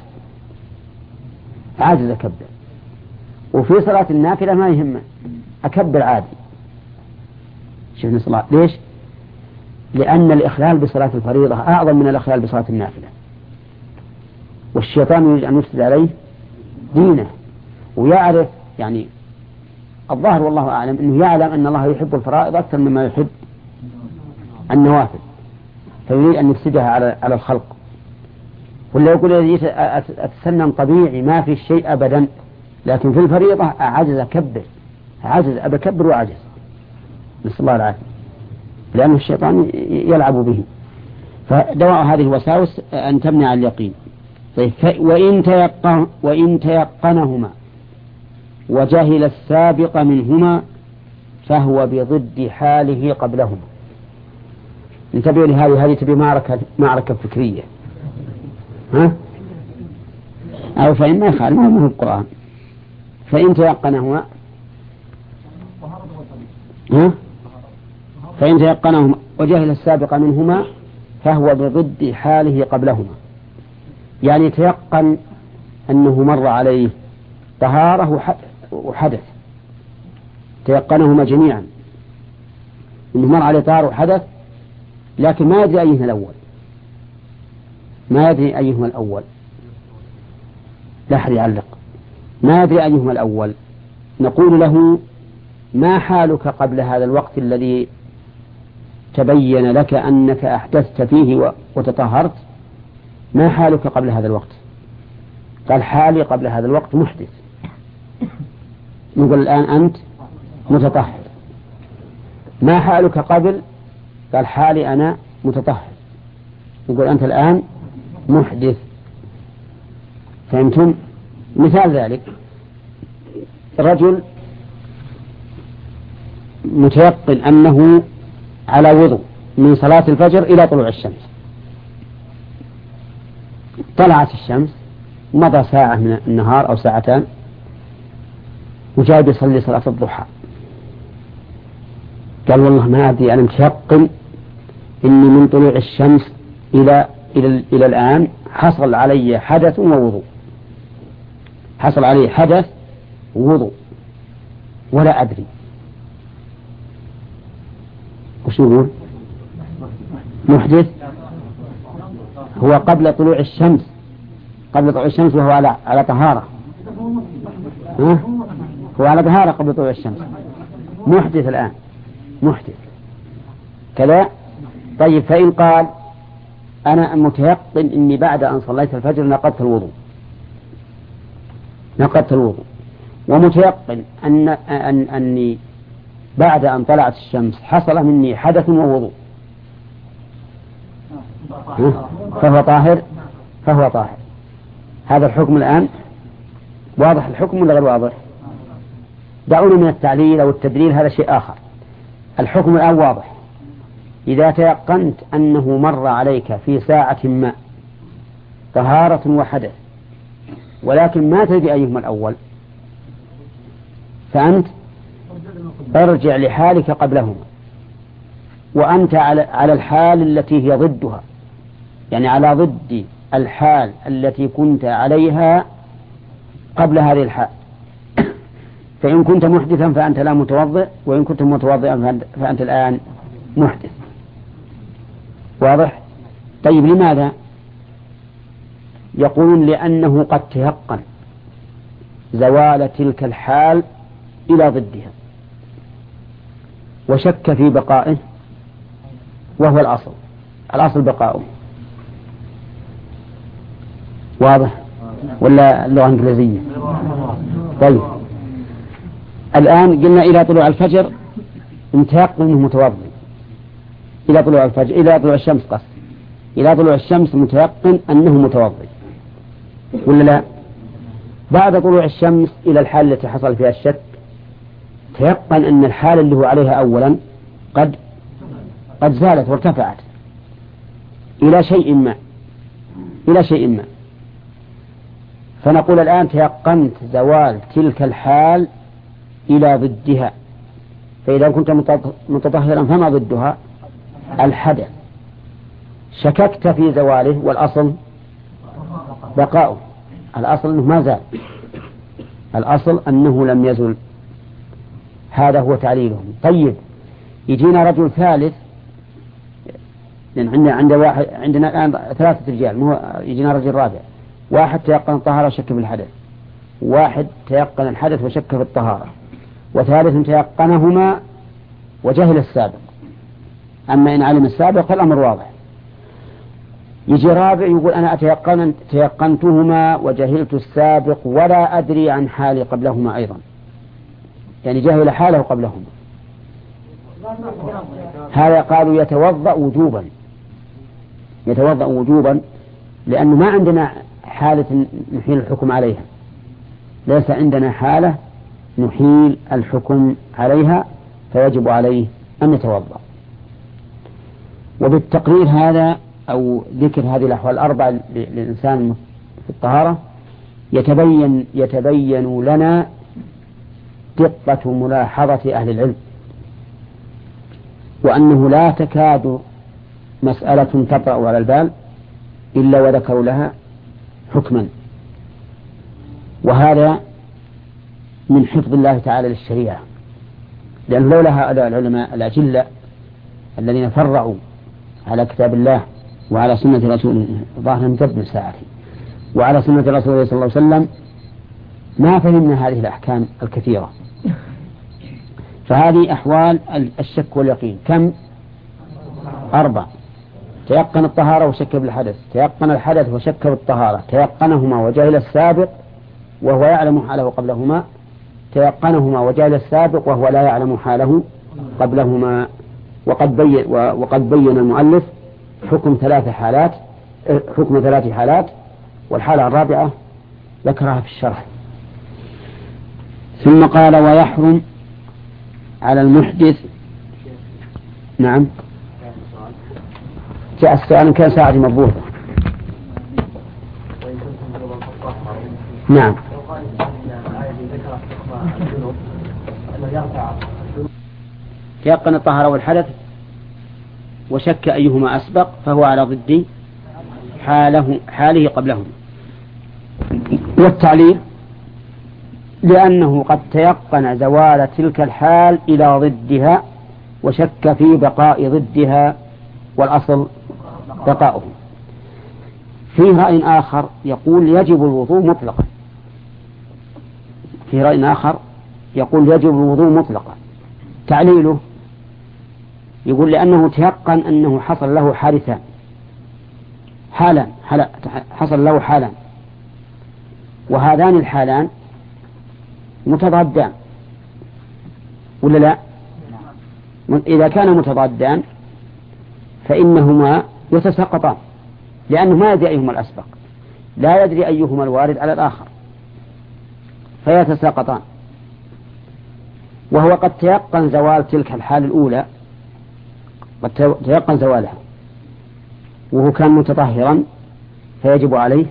S1: أكبر، وفي صلاة النافلة ما يهمه أكبر عادي. شفنا صلاة ليش؟ لأن الإخلال بصلاة الفريضة أعظم من الإخلال بصلاة النافلة، والشيطان يريد أن يفسد عليه دينه، ويعرف يعني الظاهر والله أعلم أنه يعلم أن الله يحب الفرائض أكثر مما يحب النوافل، فيريد أن يفسدها على الخلق. ولا يقول أتسنن طبيعي ما في شيء أبدا، لكن في الفريضة أعجز أكبر، عجز أبكبر وعجز، نسأل الله العافية، لأن الشيطان يلعب به. فدواء هذه الوساوس أن تمنع اليقين. طيب وإن تيقنهما وجهل السابق منهما فهو بضد حاله قبلهما. انتبهوا لهذه تبي معركة فكرية، ها؟ أو فإن ما يخالف ما هو القرآن. فإن تيقنهما فإن تيقنهما وجهل السابق منهما فهو بضد حاله قبلهما، يعني تيقن أنه مر عليه طهارة وحدث، تيقنهما جميعا أنه مر عليه طهارة وحدث، لكن ما يدري أيهما الأول، لا أحد يعلق، ما يدري أيهما الأول. نقول له ما حالك قبل هذا الوقت الذي تبين لك أنك أحدثت فيه وتطهرت؟ ما حالك قبل هذا الوقت؟ قال حالي قبل هذا الوقت محدث. نقول الآن أنت متطهر. ما حالك قبل؟ قال حالي أنا متطهر. نقول أنت الآن محدث. فهمتم؟ مثال ذلك رجل متيقن أنه على وضوء من صلاة الفجر إلى طلوع الشمس، طلعت الشمس، مضى ساعة من النهار أو ساعتان، وجاء يصلي صلاة الضحى، قال والله ما أدري، أنا متيقن إني من طلوع الشمس إلى الآن حصل علي حدث ووضوء، حصل علي حدث ووضوء ولا أدري. وش يقول؟ محدث. هو قبل طلوع الشمس، وهو على طهارة، هو على طهارة قبل طلوع الشمس، محدث الآن، محدث كذا. طيب فإن قال أنا متيقن إني بعد أن صليت الفجر نقضت الوضوء، ومتيقن أني بعد أن طلعت الشمس حصل مني حدث ووضوء، فهو طاهر. هذا الحكم الآن واضح الحكم ولا غير واضح؟ دعونا من التعليل أو التدليل، هذا شيء آخر. الحكم الآن واضح. إذا تيقنت أنه مر عليك في ساعة ما طهارة وحدث، ولكن ما تدري أيهما الأول، فأنت ارجع لحالك قبلهما، وأنت على الحال التي هي ضدها، يعني على ضد الحال التي كنت عليها قبل هذه الحال. فإن كنت محدثا فأنت لا متوضئ، وإن كنت متوضئا فأنت الآن محدث. واضح؟ طيب لماذا؟ يقولون لأنه قد تيقن زوال تلك الحال إلى ضدها وشك في بقائه، وهو الأصل بقاؤه. واضح ولا اللغة الإنجليزية؟ طيب الآن قلنا إلى طلوع الفجر متيقن أنه متوضئ، إلى طلوع الفجر، إلى طلوع الشمس قصد، إلى طلوع الشمس متيقن أنه متوضئ ولا لا؟ بعد طلوع الشمس إلى الحال التي حصل فيها الشك تيقن أن الحال اللي هو عليها أولا قد زالت وارتفعت إلى شيء ما، فنقول الآن تيقنت زوال تلك الحال إلى ضدها. فإذا كنت متطهرا فما ضدها؟ الحدث. شككت في زواله والأصل بقاؤه، الأصل أنه ما زال، الأصل أنه لم يزل. هذا هو تعليلهم. طيب يجينا رجل ثالث، لأن عندنا الآن 3 رجال، يجينا رجل رابع، واحد تيقن الطهارة وشك بالحدث، واحد تيقن الحدث وشك في الطهارة، وثالث تيقنهما وجهل السابق. أما إن علم السابق فالأمر واضح. يجي رابع يقول أنا تيقنتهما وجهلت السابق ولا أدري عن حالي قبلهما أيضا، يعني جهل حاله قبلهما. هذا قالوا يتوضأ وجوبا لأنه ما عندنا حالة نحيل الحكم عليها، ليس عندنا حالة نحيل الحكم عليها، فيجب عليه أن يتوضأ. وبالتقرير هذا أو ذكر هذه الأحوال الأربعة للإنسان في الطهارة يتبين لنا دقة ملاحظة أهل العلم، وأنه لا تكاد مسألة تطرأ على البال إلا وذكروا لها حكما. وهذا من حفظ الله تعالى للشريعة، لأن لولا هؤلاء العلماء الأجلة الذين فرعوا على كتاب الله وعلى سنة رسوله ظاهرا من ساعته وعلى سنة رسوله صلى الله عليه وسلم ما فهمنا هذه الأحكام الكثيرة. فهذه أحوال الشك واليقين كم؟ 4. تيقن الطهارة وشك بالحدث، تيقن الحدث وشك بالطهارة، تيقنهما وجهل السابق وهو يعلم حاله قبلهما، تيقنهما وجهل السابق وهو لا يعلم حاله قبلهما. وقد بين المؤلف حكم 3 حالات، والحالة الرابعة ذكرها في الشرح. ثم قال ويحرم على المحدث. نعم جاء السؤال كان ساعة مضبوطة. نعم يقن الطهارة والحدث وشك أيهما أسبق فهو على ضد حاله قبلهما. والتعليل لأنه قد تيقن زوال تلك الحال إلى ضدها وشك في بقاء ضدها، والأصل بقاؤه. فيه رأي آخر يقول يجب الوضوء مطلقا، في رأي آخر يقول يجب الوضوء مطلقا. تعليله يقول لأنه تيقن أنه حصل له حادثان، حصل له حالان، وهذان الحالان متضادان ولا لا؟ إذا كان متضادان فإنهما يتساقطان، لأنه ما يدري أيهما الأسبق، لا يدري أيهما الوارد على الآخر، فيتساقطان. وهو قد تيقن زوال تلك الحال الأولى، قد تيقن زوالها وهو كان متطهرا، فيجب عليه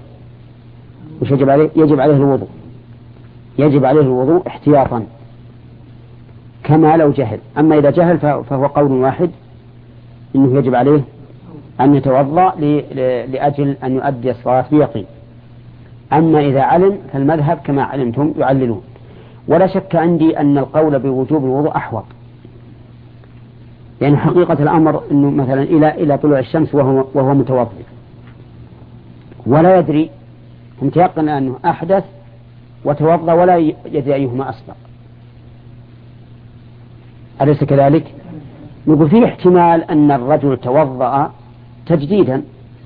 S1: يجب عليه الوضوء احتياطا كما لو جهل. أما إذا جهل فهو قول واحد إنه يجب عليه أن يتوضأ لأجل أن يؤدي الصلاة بيقين. أما إذا علم فالمذهب كما علمتم يعللون. ولا شك عندي أن القول بوجوب الوضوء أحوط، يعني حقيقة الأمر أنه مثلا إلى طلوع الشمس وهو متوضئ ولا يدري، هم تيقن أنه أحدث وتوضأ ولا يدري أيهما أسبق، أليس كذلك؟ نقول فيه احتمال أن الرجل توضأ تجديدا،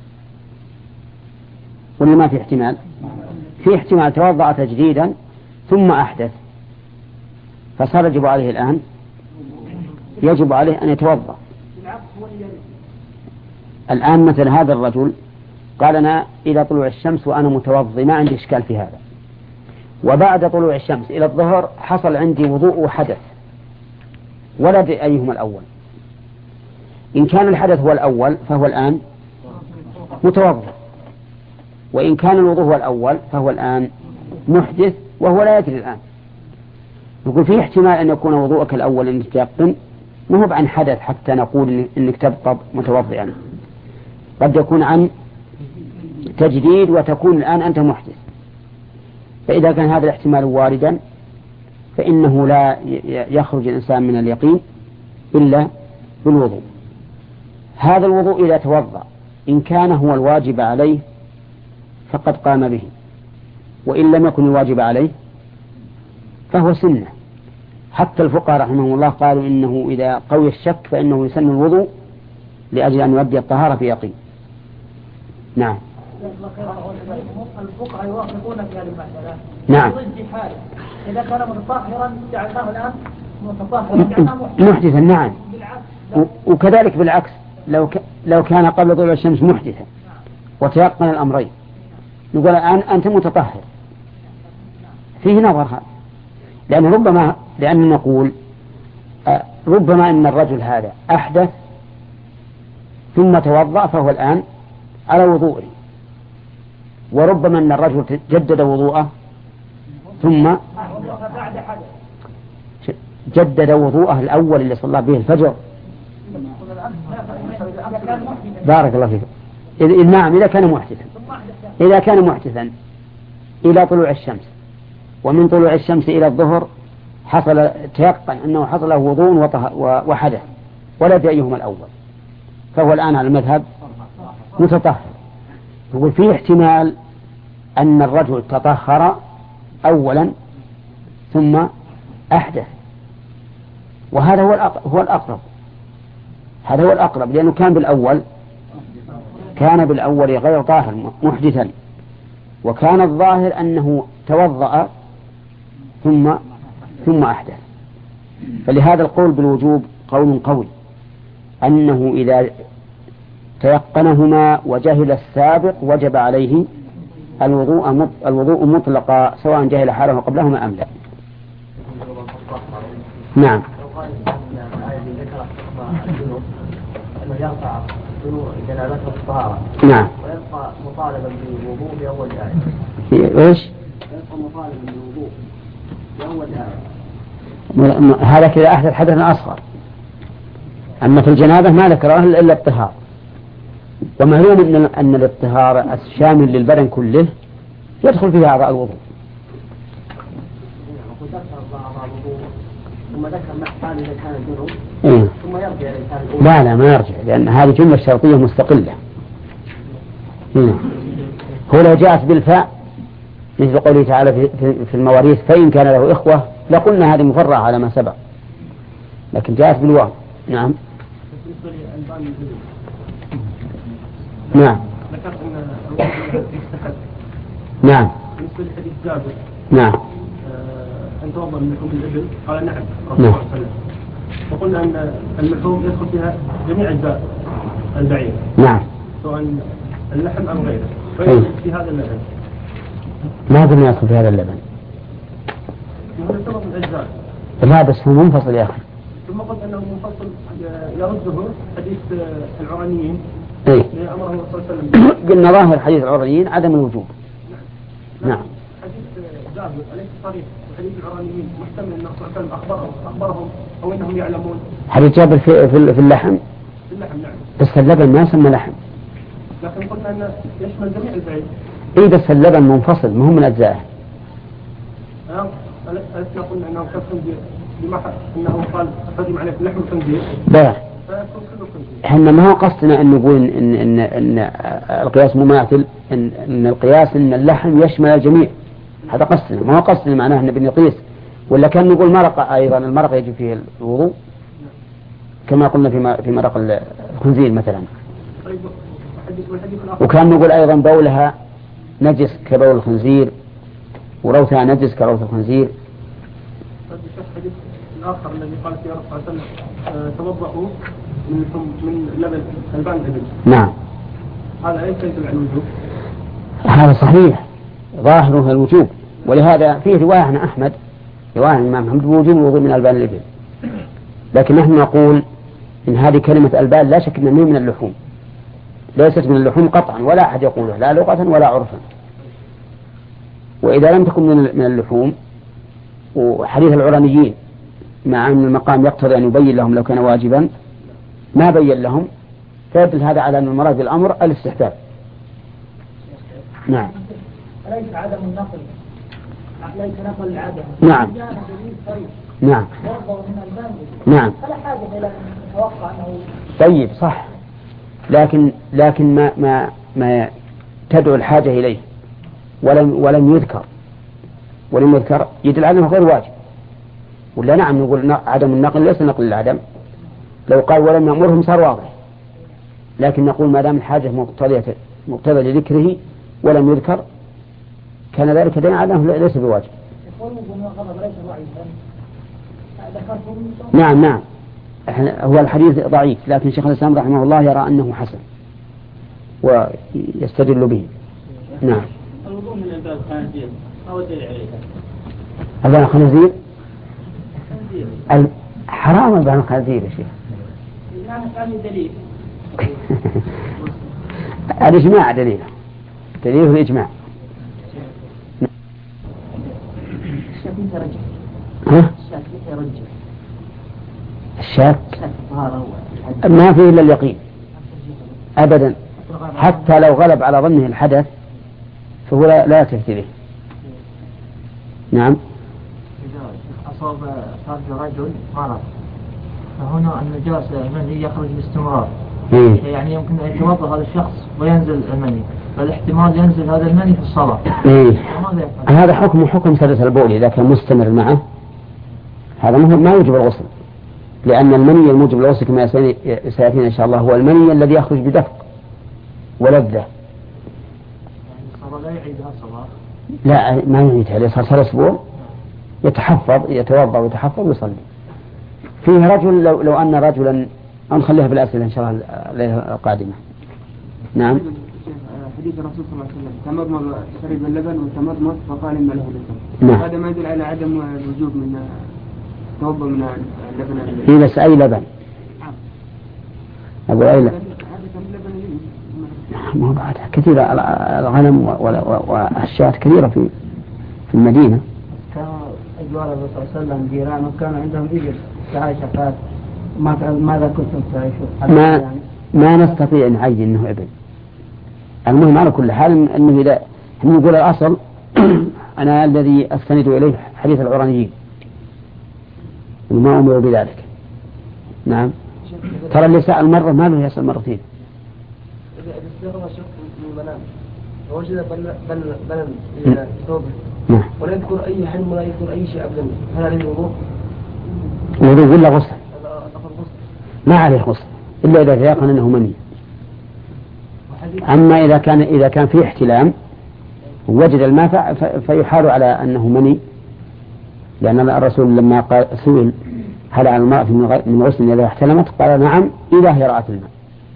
S1: ولا ما في احتمال؟ في احتمال توضأ تجديدا ثم أحدث، فصار يجب عليه الآن أن يتوضأ. الآن مثل هذا الرجل قال أنا إلى طلوع الشمس وأنا متوضئ ما عندي إشكال في هذا، وبعد طلوع الشمس إلى الظهر حصل عندي وضوء وحدث ولا أدري أيهما الأول. إن كان الحدث هو الأول فهو الآن متوضئ، وإن كان الوضوء هو الأول فهو الآن محدث وهو لا يدري الآن. نقول فيه احتمال أن يكون وضوءك الأول أن تيقن، ما هو عن حدث حتى نقول إنك تبقى متوضئا. قد يكون عن تجديد وتكون الآن أنت محدث. فإذا كان هذا الاحتمال واردا فإنه لا يخرج الإنسان من اليقين إلا بالوضوء. هذا الوضوء إذا توضأ إن كان هو الواجب عليه فقد قام به، وإن لم يكن الواجب عليه فهو سنة. حتى الفقهاء رحمهم الله قالوا إنه إذا قوي الشك فإنه يسن الوضوء لأجل أن يؤدي الطهارة في يقين. نعم.
S7: الفقهاء يوافقون في هذه المسألة.
S1: نعم.
S7: إذا كان متطهرا جعلناه الآن متطهرا جعلناه
S1: محدثا. نعم. وكذلك بالعكس لو كان قبل طلوع الشمس محدثا وتيقن الأمرين نقول الآن أنت متطهر. فيه نظر هذا، لأن نقول ربما أن الرجل هذا أحدث ثم توضأ فهو الآن على وضوءه، وربما أن الرجل جدد وضوءه ثم جدد وضوءه الأول اللي صلى به الفجر. بارك الله فيك. نعم. إذا كان محدثا إلى طلوع الشمس، ومن طلوع الشمس إلى الظهر حصل تيقن أنه حصل له وضوء وحدث ولا بأيهما الأول، فهو الآن على المذهب متطهر. يقول فيه احتمال أن الرجل تطهر أولا ثم أحدث، وهذا هو الأقرب. هذا هو الأقرب، لأنه كان بالأول غير طاهر محدثا، وكان الظاهر أنه توضأ ثم أحدث. فلهذا القول بالوجوب قول قوي، أنه إذا تيقنهما وجهل السابق وجب عليه الوضوء مطلقا سواء جهل حاله قبلهما أم لا. نعم.
S6: أنه يرفع جنابته الطهارة.
S1: نعم.
S6: ويبقى مطالبا بالوضوء في أول الآية.
S1: إيش؟
S6: يبقى مطالبا بالوضوء في أول الآية.
S1: هذا كذا أحدث حدثا أصغر. أما في الجنابة ما ذكره إلا الطهارة، ومعلوم أن الطهارة الشامل للبدن كله يدخل فيها أعضاء الوضوء.
S6: ثم ذكر محال إذا كان الجنوب ثم يرجع إلى
S1: لا ما يرجع، لأن هذه جملة شرطية مستقلة. هو لو جاءت بالفاء مثل قوله تعالى في المواريث فإن كان له إخوة لقلنا هذه مفرعة على ما سبق، لكن جاءت بالواو. نعم. نعم.
S2: ذكرت أن الوضوء يستحب.
S1: نعم.
S2: بالنسبة لحديث جابر.
S1: نعم.
S2: أن توضأ من لحوم الإبل قال نعم رسول الله صلى الله عليه وسلم، وقلنا أن اللحوم يدخل فيها جميع أجزاء البعير.
S1: نعم.
S2: سواء اللحم أو غيره، فيدخل في هذا اللبن.
S1: ما قلنا يدخل في هذا اللبن.
S2: هو يعتبر من أجزاء.
S1: لا بس هو منفصل يا أخي.
S2: ثم قلت أنه منفصل يرده حديث العرانيين.
S1: إيه.
S2: أمره الله صلى الله عليه وسلم.
S1: قلنا ظاهر حديث العرانيين عدم الوجوب. نعم.
S2: حديث جابر أليس صريح؟ حديث العرانيين محتمل أن الرسول صلى الله عليه وسلم أخبرهم أو أنهم يعلمون.
S1: حديث جابر في اللحم.
S2: في اللحم نعم.
S1: بس اللبن ما يسمى لحم.
S2: لكن قلنا أنه يشمل جميع البعير.
S1: إيه بس اللبن منفصل ما هو من أجزائه.
S2: ألسنا قلنا أنه كالخنزير أنه قال حرم عليك لحم الخنزير.
S1: لا. احنا ما هو قصدنا أن نقول إن القياس مماثل، إن القياس إن اللحم يشمل الجميع، هذا قصدنا. ما هو قصدنا معناه أن بنقيس، ولا كان نقول مرقة أيضا المرقة يجب فيه الوضوء كما قلنا في مرق الخنزير مثلا. وكان نقول أيضا بولها نجس كبول الخنزير وروثها نجس كروث الخنزير.
S2: الحديث الآخر الذي قال فيه الرسول صلى الله عليه وسلم توضأوا من لبن البان الإبل.
S1: نعم.
S2: هذا ليس يدل على الوجوب.
S1: هذا صحيح ظاهره الوجوب، ولهذا فيه رواية عن أحمد رواية عن الإمام أحمد بوجوب الوضوء من البان الإبل، لكن نحن نقول إن هذه كلمة البان لا شك أنها من اللحوم، ليست من اللحوم قطعا ولا أحد يقوله لا لغة ولا عرفا. وإذا لم تكن من اللحوم، وحديث العرانيين مع أن المقام يقتضي أن يبين لهم لو كان واجبا ما بين لهم، فيدل هذا على أن المراد بالأمر الاستحباب. نعم.
S7: أليس عدم النقل ليس نقل العادة؟
S1: نعم. نعم. نعم.
S7: فلا حاجة إلى أن نتوقع أنه
S1: طيب صح، لكن ما تدعو الحاجة إليه ولم يذكر يدل على أنه غير واجب. ولا نعم نقول عدم النقل ليس نقل العدم، لو قال ولم يأمرهم صار واضح، لكن نقول ما دام الحاجة مقتضى لذكره ولم يذكر كان ذلك دليل على أنه ليس بواجب. نعم هو الحديث ضعيف، لكن شيخ الإسلام رحمه الله يرى أنه حسن ويستدل به. نعم.
S8: الوضوء من الباب الخنازير أو دليل عليها؟
S1: الباب الخنازير حرام الباب الخنازير يا شيخ.
S8: دليل.
S1: الإجماع دليل الإجماع. الشاك ما فيه إلا اليقين أبدا، حتى لو غلب على ظنه الحدث فهو لا يكفي به. نعم.
S5: إذا أصاب فرج رجل مرض فهنا النجاسة المني يخرج باستمرار، يعني يمكن أن يتوضأ هذا الشخص وينزل المني، فالاحتمال ينزل هذا المني في الصلاة.
S1: هذا حكم سلس البول إذا كان مستمر معه، هذا ما يوجب الغسل، لأن المني الموجب للغسل كما سيأتينا إن شاء الله هو المني الذي يخرج بدفق ولذة.
S5: يعني الصلاة لا يعيدها الصلاة؟
S1: لا ما يعيدها، إذا صار أسبوع يتوضأ ويتحفظ ويصلي. فيه رجل لو أن رجلا نخليها بالأسئلة إن شاء الله الليلة القادمة. نعم.
S3: حديث الرسول صلى الله عليه وسلم تمضمض شرب اللبن وتمضمض فقال إن له لبن.
S1: نعم.
S3: هذا ما يدل على عدم الوجوب من توضأ من اللبن.
S1: هي بس أي لبن؟ أقول أي لبن؟ ما بعد كثيرة الغنم والشاة كثيرة في المدينة.
S4: كان أجوار الرسول صلى الله عليه وسلم جيرانه كانوا عندهم إبل تعيش فات ماذا كنتم تعيشون؟
S1: ما نستطيع نعين إنه إبل. المهم على كل حال أنه إذا نقول الأصل أنا الذي أستند إليه حديث العرانيين وما أمروا بذلك. نعم. ترى اللي سأل مرة ما له يسأل مرتين.
S6: إذا استغرب شخص من المنام ووجد بلل إلى ثوبه ولا يذكر أي حلم ولا يذكر أي شيء أبدا، هل عليه وضوء؟
S1: وضوء ولا غسل؟ ما عليه غسل إلا إذا تيقن أنه مني. أما إذا كان فيه احتلام ووجد الماء فيحال على أنه مني، لأن الرسول لما قال سئل هل على المرأة من غسل إذا احتلمت قال نعم إذا هي رأت الماء.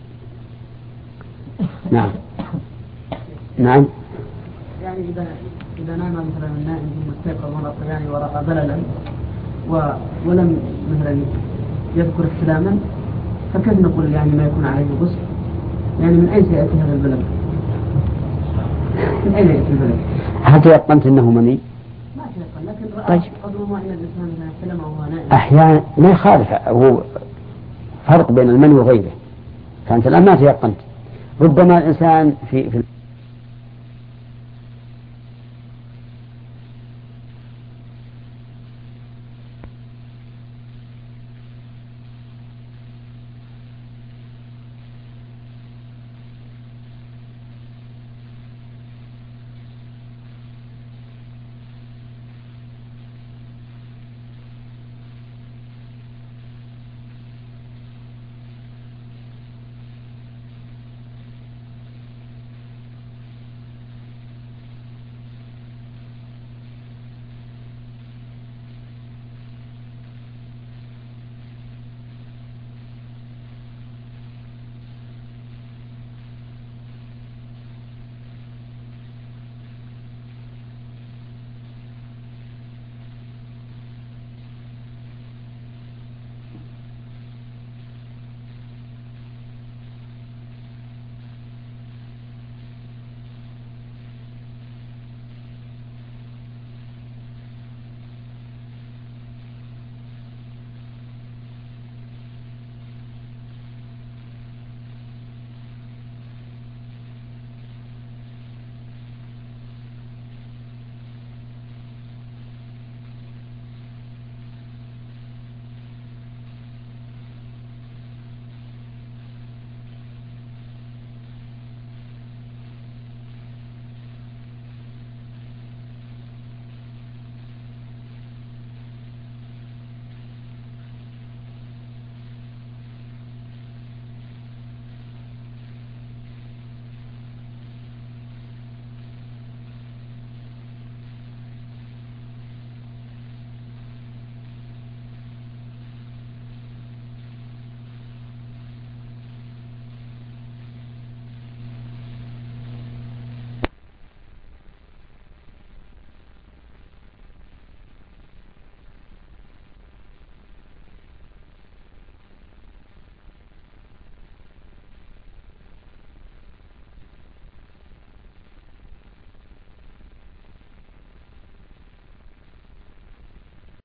S1: نعم. نعم.
S4: يعني إذا نام مثلا النائم ثم استيقظ مرة يعني ورأى بللا ولم مثلا يذكر احتلاما، فكيف نقول يعني ما يكون عليه غسل؟ يعني من أين سيأتي هذا البلل؟ من أين يأتي البلل؟
S1: هل تيقنت أنه مني؟
S4: ما تيقن، لكن رأى قدر ما إن الإنسان إذا احتلم وهو نائم.
S1: أحيانا ما يخالف، هو فرق بين المني وغيره. فأنت الآن ما تيقنت، ربما الإنسان في